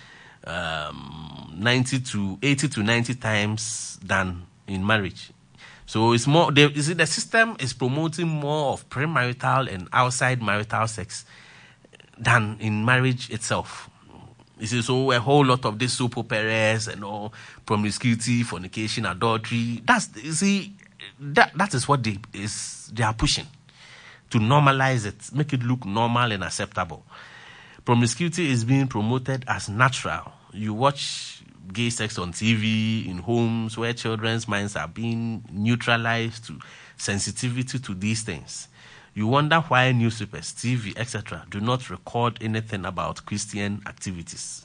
um, ninety to eighty to ninety times than in marriage. So it's more, they, you see, the system is promoting more of premarital and outside marital sex than in marriage itself. You see, so a whole lot of this soap operas and all, promiscuity, fornication, adultery. That's, you see, that that is what they is they are pushing to normalize it, make it look normal and acceptable. Promiscuity is being promoted as natural. You watch gay sex on T V in homes where children's minds are being neutralized to sensitivity to these things. You wonder why newspapers, T V, et cetera do not record anything about Christian activities.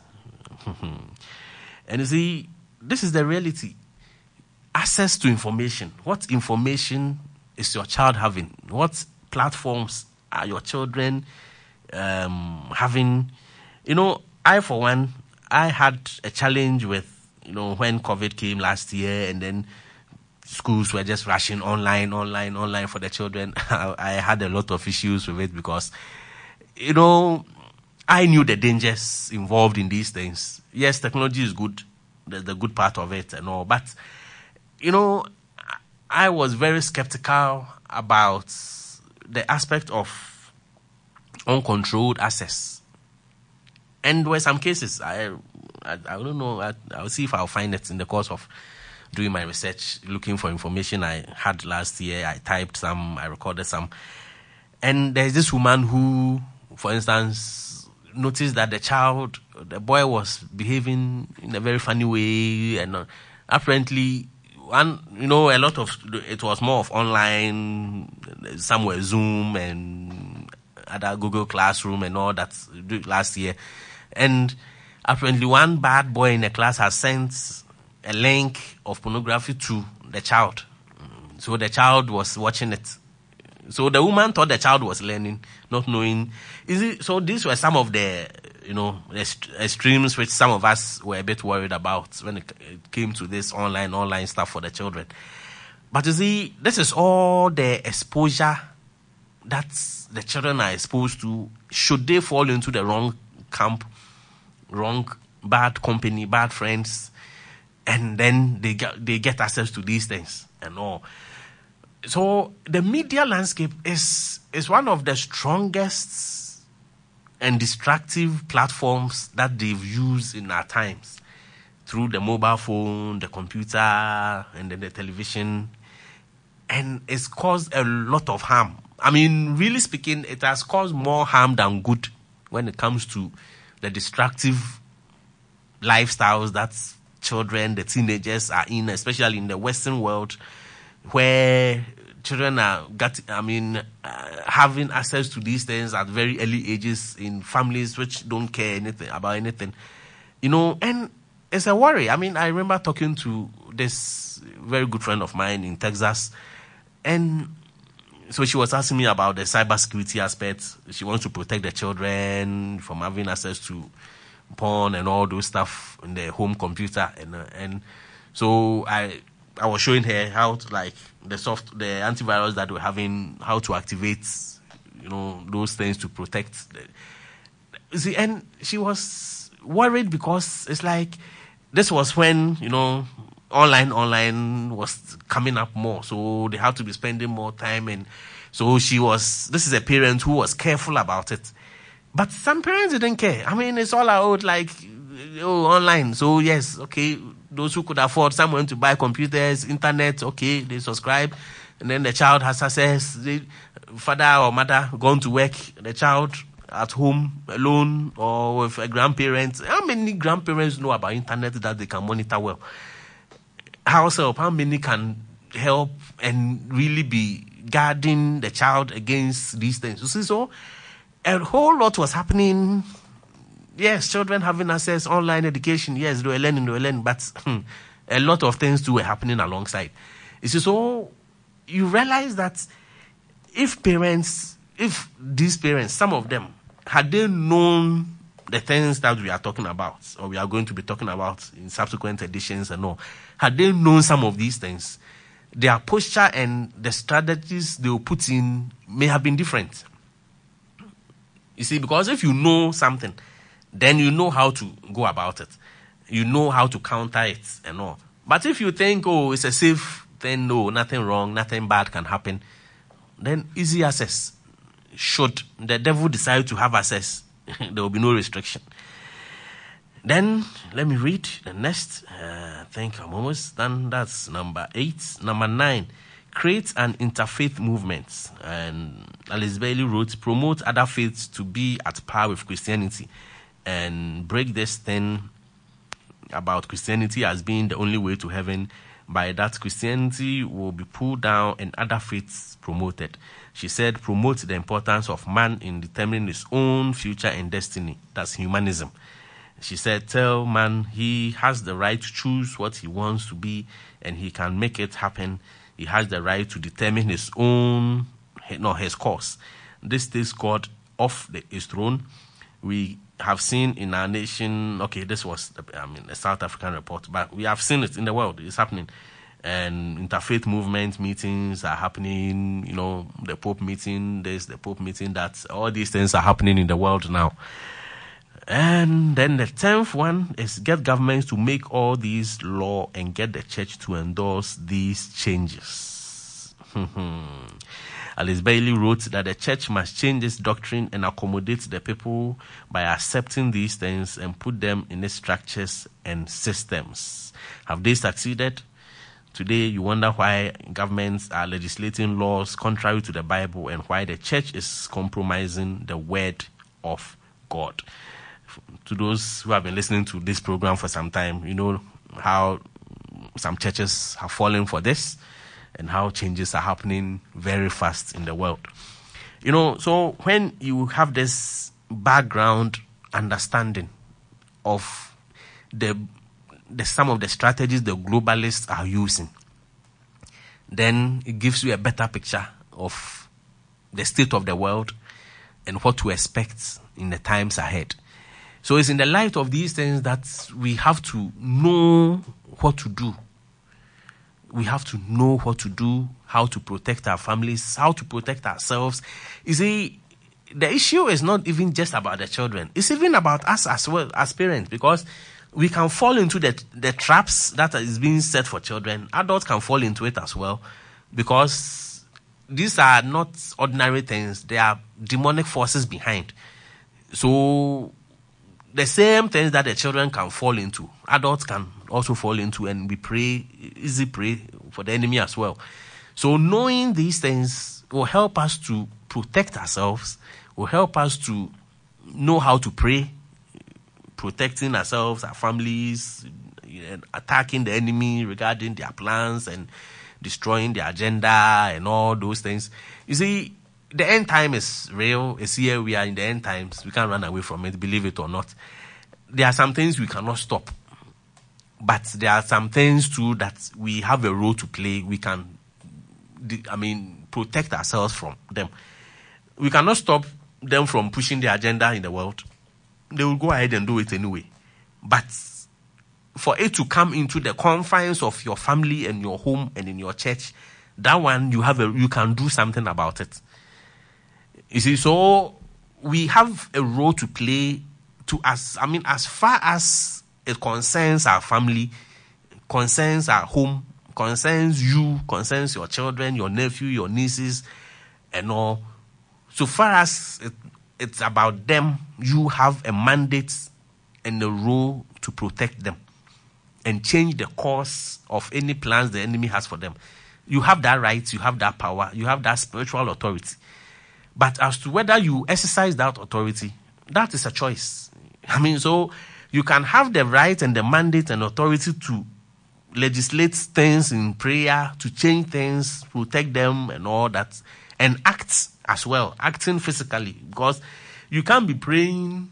And you see, this is the reality. Access to information. What information is your child having? What platforms are your children um, having? You know, I, for one, I had a challenge with, you know, when COVID came last year and then schools were just rushing online, online, online for the children. I had a lot of issues with it because, you know, I knew the dangers involved in these things. Yes, technology is good. There's the good part of it and all. But, you know, I was very skeptical about the aspect of uncontrolled access. And there were some cases, I I, I don't know, I, I'll see if I'll find it in the course of doing my research, looking for information I had last year. I typed some, I recorded some. And there's this woman who, for instance, noticed that the child, the boy was behaving in a very funny way. And uh, apparently, one, you know, a lot of, it was more of online, some were Zoom and other Google Classroom and all that last year. And apparently one bad boy in the class has sent a link of pornography to the child. So the child was watching it. So the woman thought the child was learning, not knowing. Is it, so these were some of the, you know, extremes which some of us were a bit worried about when it came to this online, online stuff for the children. But you see, this is all the exposure that the children are exposed to. Should they fall into the wrong camp, wrong, bad company, bad friends, and then they get they get access to these things and all. So the media landscape is is one of the strongest and destructive platforms that they've used in our times, through the mobile phone, the computer, and then the television, and it's caused a lot of harm. I mean, really speaking, it has caused more harm than good when it comes to the destructive lifestyles that children, the teenagers are in, especially in the Western world, where children are got, I mean, uh, having access to these things at very early ages in families which don't care anything about anything, you know, and it's a worry. I mean, I remember talking to this very good friend of mine in Texas, and so she was asking me about the cybersecurity aspect. She wants to protect the children from having access to porn and all those stuff in the home computer, and uh, and so I I was showing her how to, like, the soft the antivirus that we're having, how to activate, you know, those things to protect the, see, and she was worried because it's like this was when, you know, online online was coming up more, so they had to be spending more time, and so she was this is a parent who was careful about it. But some parents didn't care. I mean, it's all out like, oh, online. So yes, okay, those who could afford someone to buy computers, internet, okay, they subscribe, and then the child has access. The father or mother gone to work, the child at home alone or with a grandparent. How many grandparents know about internet that they can monitor well? House help, how many can help and really be guarding the child against these things? You see, so a whole lot was happening. Yes, children having access, online education. Yes, they were learning, they were learning, but hmm, a lot of things too were happening alongside. You see, so you realize that if parents, if these parents, some of them, had they known the things that we are talking about, or we are going to be talking about in subsequent editions and all, had they known some of these things, their posture and the strategies they will put in may have been different. You see, because if you know something, then you know how to go about it. You know how to counter it and all. But if you think, oh, it's a safe thing, no, nothing wrong, nothing bad can happen, then easy access. Should the devil decide to have access, there will be no restriction. Then, let me read the next. Uh, I think I'm almost done. That's number eight. Number nine. Create an interfaith movement. And Alice Bailey wrote, promote other faiths to be at par with Christianity and break this thing about Christianity as being the only way to heaven By that, Christianity will be pulled down and other faiths promoted. She said, promote the importance of man in determining his own future and destiny. That's humanism. She said, tell man he has the right to choose what he wants to be and he can make it happen. He has the right to determine his own, no, his course. This takes God off the, his throne. We have seen in our nation, okay, this was, I mean, a South African report, but we have seen it in the world. It's happening. And interfaith movement meetings are happening, you know, the Pope meeting, there's the Pope meeting, that all these things are happening in the world now. And then the tenth one is get governments to make all these law and get the church to endorse these changes. Alice Bailey wrote that the church must change its doctrine and accommodate the people by accepting these things and put them in its structures and systems. Have they succeeded? Today, you wonder why governments are legislating laws contrary to the Bible and why the church is compromising the word of God. To those who have been listening to this program for some time, you know how some churches have fallen for this and how changes are happening very fast in the world. You know, so when you have this background understanding of the, the some of the strategies the globalists are using, then it gives you a better picture of the state of the world and what to expect in the times ahead. So it's in the light of these things that we have to know what to do. We have to know what to do, how to protect our families, how to protect ourselves. You see, the issue is not even just about the children. It's even about us as well, as parents, because we can fall into the, the traps that is being set for children. Adults can fall into it as well, because these are not ordinary things. They are demonic forces behind. So the same things that the children can fall into, adults can also fall into, and we pray, easy pray for the enemy as well. So knowing these things will help us to protect ourselves, will help us to know how to pray, protecting ourselves, our families, attacking the enemy regarding their plans and destroying their agenda and all those things. You see, the end time is real. It's here. We are in the end times. We can't run away from it, believe it or not. There are some things we cannot stop. But there are some things too that we have a role to play. We can, I mean, protect ourselves from them. We cannot stop them from pushing their agenda in the world. They will go ahead and do it anyway. But for it to come into the confines of your family and your home and in your church, that one you have a, you can do something about it. You see, so we have a role to play to us. I mean, as far as it concerns our family, concerns our home, concerns you, concerns your children, your nephew, your nieces, and all. So far as it, it's about them, you have a mandate and a role to protect them and change the course of any plans the enemy has for them. You have that right, you have that power, you have that spiritual authority. But as to whether you exercise that authority, that is a choice. I mean, so you can have the right and the mandate and authority to legislate things in prayer, to change things, protect them and all that, and act as well, acting physically. Because you can't be praying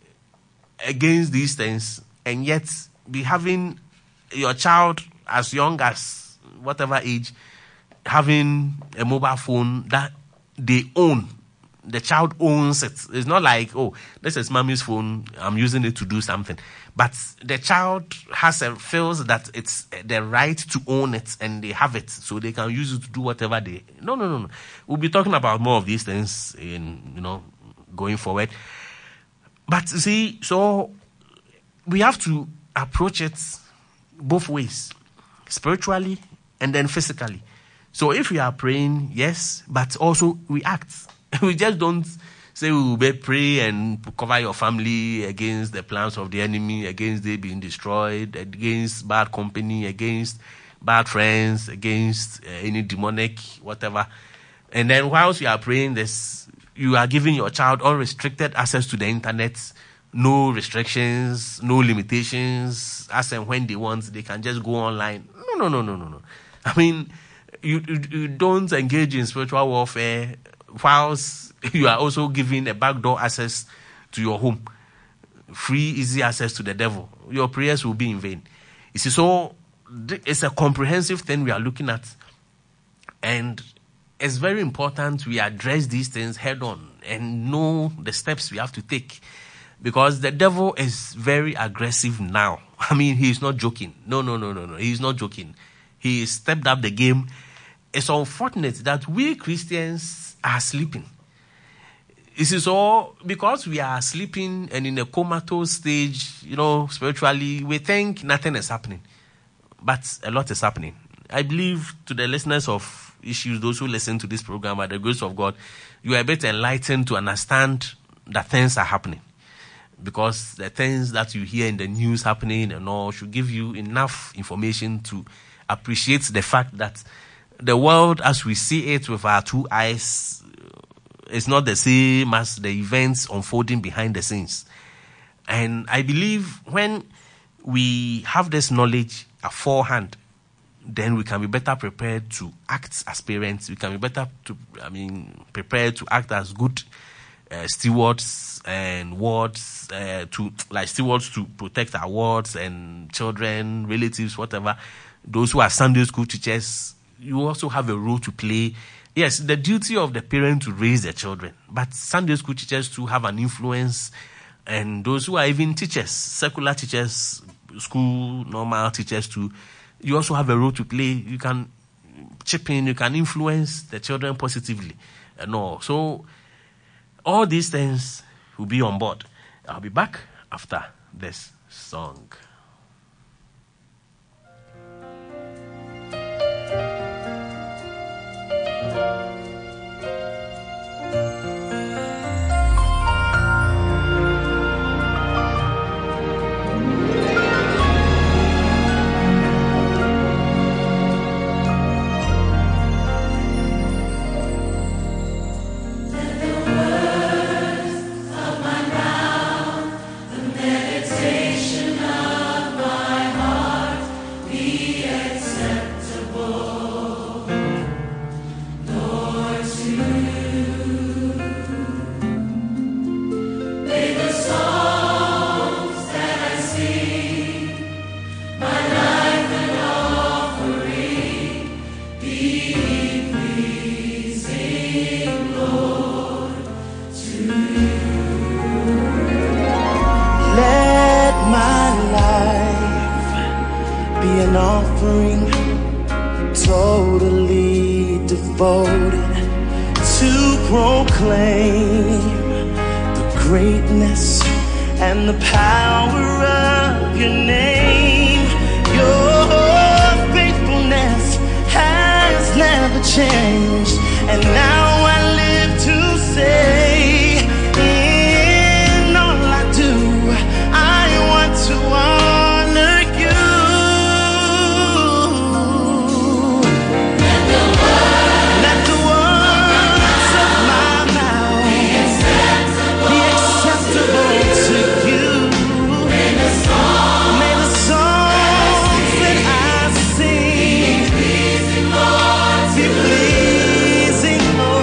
against these things and yet be having your child as young as whatever age, having a mobile phone that they own. The child owns it. It's not like, oh, this is mommy's phone, I'm using it to do something. But the child has a, feels that it's the right to own it and they have it, so they can use it to do whatever they... No, no, no, no. We'll be talking about more of these things in, you know, going forward. But see, so we have to approach it both ways, spiritually and then physically. So if we are praying, yes, but also we act. We just don't say we will pray and cover your family against the plans of the enemy, against they being destroyed, against bad company, against bad friends, against uh, any demonic, whatever. And then whilst you are praying this, you are giving your child unrestricted access to the internet, no restrictions, no limitations, as and when they want, they can just go online. No, no, no, no, no, no. I mean, you, you, you don't engage in spiritual warfare whilst you are also giving a backdoor access to your home. Free, easy access to the devil. Your prayers will be in vain. You see, so it's a comprehensive thing we are looking at. And it's very important we address these things head on and know the steps we have to take. Because the devil is very aggressive now. I mean, he's not joking. No, no, no, no, no. He's not joking. He stepped up the game. It's unfortunate that we Christians are sleeping. This is all because we are sleeping and in a comatose stage, you know, spiritually, we think nothing is happening. But a lot is happening. I believe to the listeners of Issues, those who listen to this program, by the grace of God, you are a bit enlightened to understand that things are happening. Because the things that you hear in the news happening and all should give you enough information to appreciate the fact that the world as we see it with our two eyes is not the same as the events unfolding behind the scenes. And I believe when we have this knowledge aforehand, then we can be better prepared to act as parents. We can be better to, I mean, prepared to act as good uh, stewards and wards, uh, to like stewards to protect our wards and children, relatives, whatever. Those who are Sunday school teachers, you also have a role to play. Yes, the duty of the parent to raise their children, but Sunday school teachers too have an influence, and those who are even teachers, secular teachers, school normal teachers too, you also have a role to play. You can chip in, you can influence the children positively and all. So all these things will be on board. I'll be back after this song. An offering totally devoted to proclaim the greatness and the power of your name. Your faithfulness has never changed, and now I live to say, in all I do, I want to honor you. Pleasing Lord.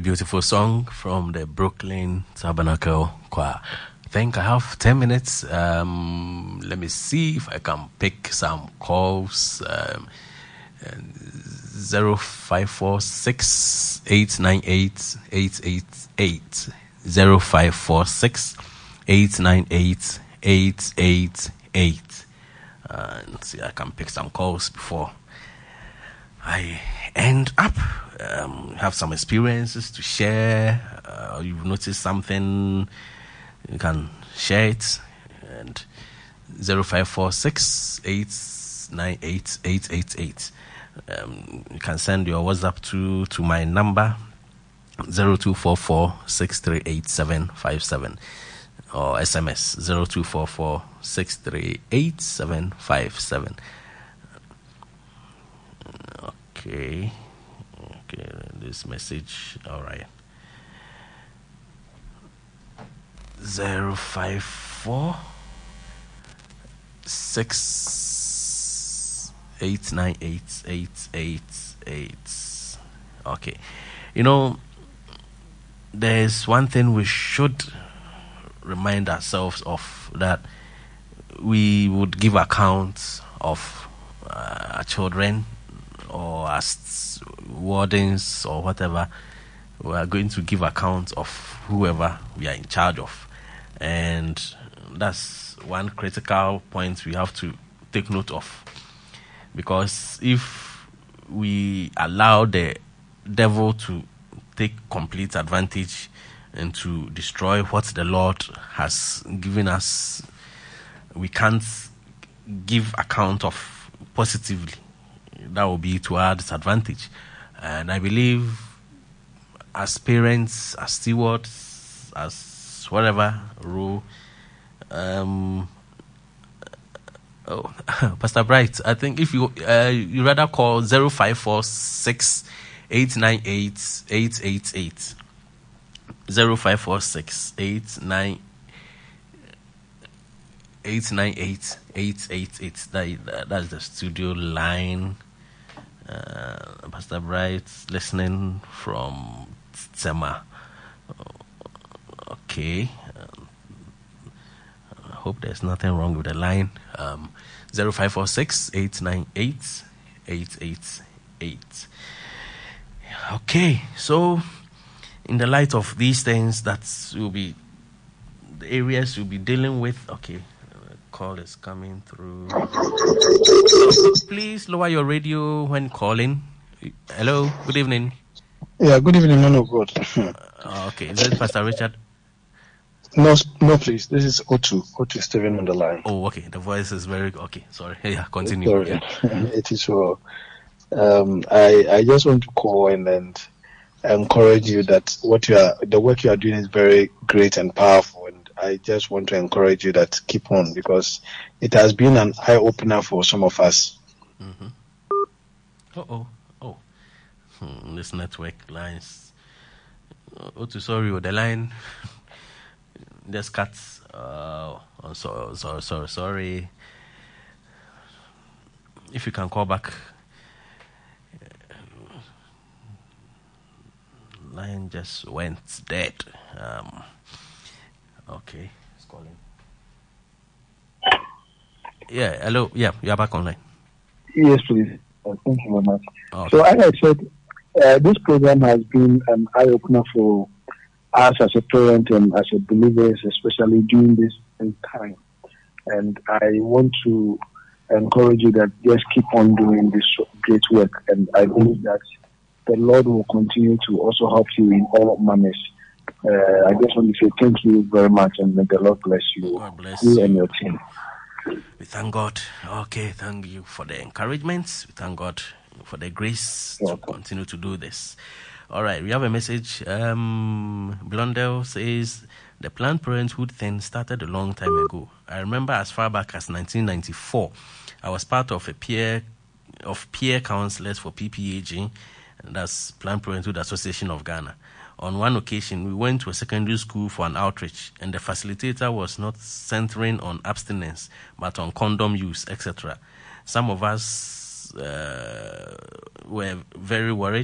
beautiful song from the Brooklyn Tabernacle Choir. I think I have ten minutes. Um, let me see if I can pick some calls. Um, zero five four six eight nine eight eight eight eight zero five four six eight nine eight eight eight eight. Uh, let's see, I can pick some calls before I end up. Um, have some experiences to share. Uh, you've noticed something, you can share it. And zero five four six eight nine eight eight eight eight. Um, you can send your WhatsApp to to my number zero two four four six three eight seven five seven, or S M S zero two four four six three eight seven five seven. Okay, okay, this message, all right. Zero five four six eight nine eight eight eight eight. Okay, you know, there's one thing we should remind ourselves of, that we would give accounts of uh, our children, or as wardens or whatever. We are going to give account of whoever we are in charge of, and that's one critical point we have to take note of, because if we allow the devil to take complete advantage and to destroy what the Lord has given us, we can't give account of positively. That will be to our disadvantage. And I believe, as parents, as stewards, as whatever role, um, oh, Pastor Bright, I think if you uh, you rather call zero five four six eight nine eight eight eight eight. Zero five four six eight nine eight nine eight eight eight eight. That that's the studio line. Uh, Pastor Bright listening from Tsema. Okay. Um, I hope there's nothing wrong with the line. Um, zero five four six eight nine eight eight eight eight. Okay, so in the light of these things that will be the areas you'll be dealing with. Okay, uh, call is coming through. Please lower your radio when calling. Hello, good evening. Yeah, good evening, man of God. uh, okay, is it Pastor Richard? No, no, please. This is O two. O two Stephen on the line. Oh, okay. The voice is very okay. Sorry. Yeah, continue. Sorry. Yeah. It is well. Um, I I just want to call and then encourage you that what you are, the work you are doing is very great and powerful, and I just want to encourage you that keep on, because it has been an eye opener for some of us. Mm-hmm. Uh oh. Oh. Hmm, this network lines. Oh, too sorry. The line just cuts. Uh, oh, so, sorry, sorry, sorry. If you can call back. Line just went dead. Um, okay, it's calling. Yeah, hello. Yeah, you're back online. Yes, please. Uh, thank you very much. Okay. So, as I said, uh, this program has been an eye opener for us as a parent and as a believers, especially during this time. And I want to encourage you that just keep on doing this great work. And I believe that the Lord will continue to also help you in all manners. Uh, I just want to say thank you very much, and may the Lord bless you, God bless you you. and your team. We thank God. Okay, thank you for the encouragement. We thank God for the grace to Welcome. continue to do this. All right, we have a message. Um, Blondell says, the Planned Parenthood thing started a long time ago. I remember as far back as nineteen ninety-four, I was part of a peer of peer counselors for P P A G, and that's Planned Parenthood Association of Ghana. On one occasion, we went to a secondary school for an outreach, and the facilitator was not centering on abstinence, but on condom use, et cetera. Some of us uh, were very worried,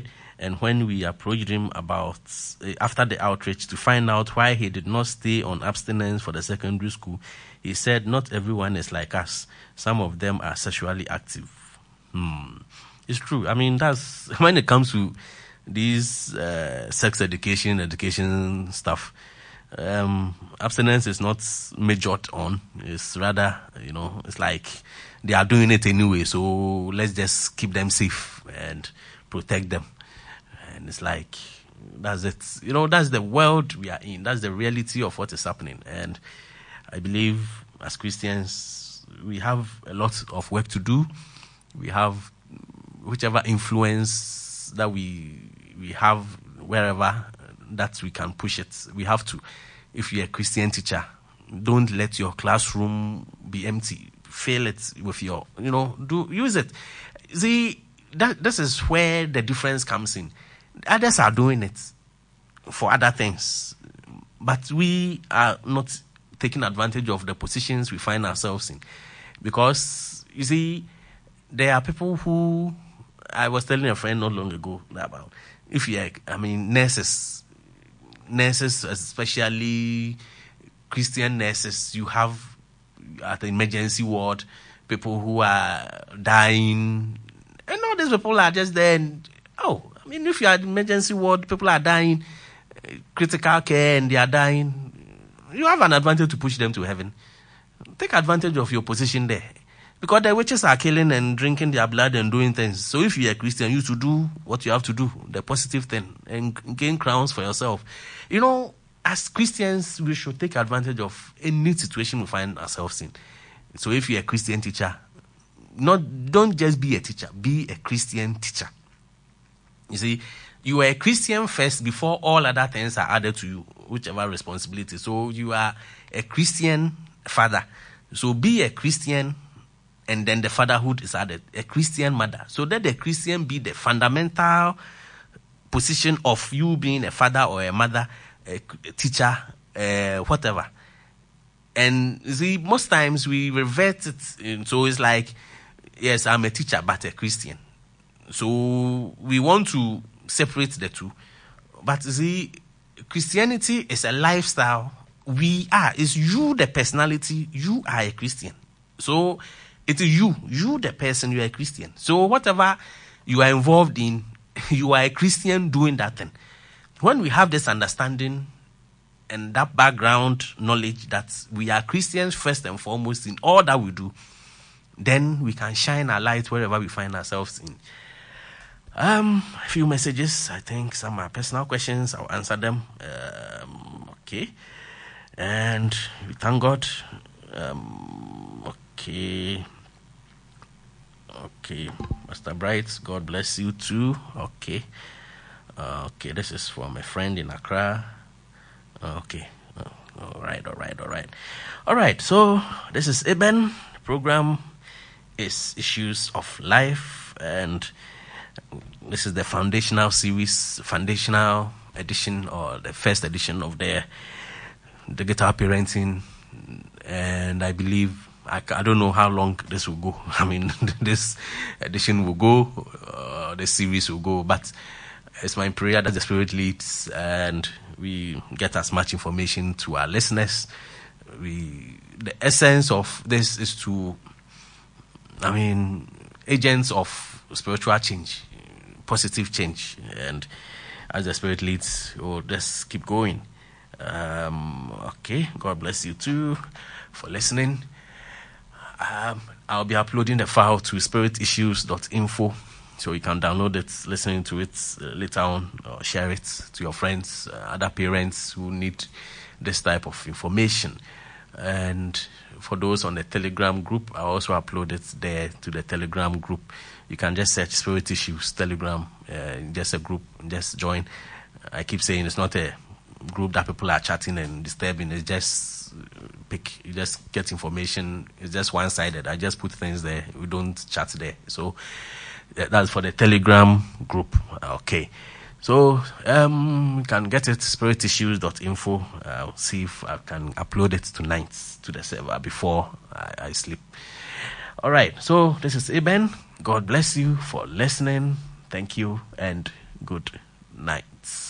And when we approached him about, uh, after the outreach, to find out why he did not stay on abstinence for the secondary school, he said, not everyone is like us. Some of them are sexually active. Hmm. It's true. I mean, that's, when it comes to these uh, sex education, education stuff, um, abstinence is not majored on. It's rather, you know, it's like they are doing it anyway, so let's just keep them safe and protect them. And it's like, that's it. You know, that's the world we are in. That's the reality of what is happening. And I believe as Christians, we have a lot of work to do. We have whichever influence that we we have wherever that we can push it. We have to. If you're a Christian teacher, don't let your classroom be empty. Fill it with your, you know, do use it. See, that this is where the difference comes in. Others are doing it for other things, but we are not taking advantage of the positions we find ourselves in. Because, you see, there are people who, I was telling a friend not long ago about, if you, I mean, nurses, nurses, especially Christian nurses, you have at the emergency ward, people who are dying, and all these people are just there. And, oh, I mean, if you are at the emergency ward, people are dying, critical care, and they are dying, you have an advantage to push them to heaven. Take advantage of your position there. Because the witches are killing and drinking their blood and doing things. So if you're a Christian, you should do what you have to do, the positive thing, and gain crowns for yourself. You know, as Christians, we should take advantage of any situation we find ourselves in. So if you're a Christian teacher, not don't just be a teacher, be a Christian teacher. You see, you are a Christian first before all other things are added to you, whichever responsibility. So you are a Christian father. So be a Christian, and then the fatherhood is added. A Christian mother. So let the Christian be the fundamental position of you being a father or a mother, a teacher, uh, whatever. And see, most times we revert it. So it's like, yes, I'm a teacher, but a Christian. So we want to separate the two. But see, Christianity is a lifestyle. We are. It's you, the personality. You are a Christian. So it is you. You, the person, you are a Christian. So whatever you are involved in, you are a Christian doing that thing. When we have this understanding and that background knowledge that we are Christians first and foremost in all that we do, then we can shine our light wherever we find ourselves in. Um, a few messages. I think some are personal questions. I'll answer them. Um, okay. And we thank God. Um, okay. Okay. Master Bright, God bless you too. Okay. Uh, okay, this is from a friend in Accra. Uh, okay. Uh, all right, all right, all right. All right, so this is Eben. The program is Issues of Life, and this is the foundational series, foundational edition, or the first edition of the the guitar parenting. And I believe, I, I don't know how long this will go. I mean, this edition will go, uh, the series will go, but it's my prayer that the Spirit leads and we get as much information to our listeners. We, the essence of this is to, I mean, agents of spiritual change, positive change. And as the Spirit leads, we'll just keep going. Um, okay, God bless you too for listening. Um, I'll be uploading the file to spirit issues dot info. So you can download it, listen to it uh, later on, or share it to your friends, uh, other parents who need this type of information. And for those on the Telegram group, I also upload it there to the Telegram group. You can just search Spirit Issues Telegram, uh, just a group, just join. I keep saying it's not a group that people are chatting and disturbing. It's just pick, you just get information. It's just one-sided. I just put things there. We don't chat there. So that's for the Telegram group. Okay. So um, you can get it, spirit issues dot info. I'll see if I can upload it tonight to the server before I, I sleep. All right. So this is Eben. God bless you for listening. Thank you and good night.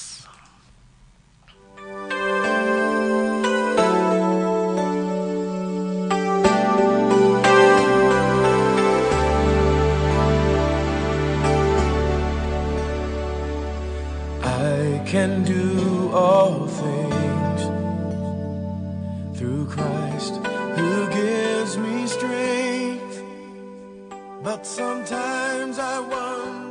I can do all things through Christ who gives me strength, but sometimes I wonder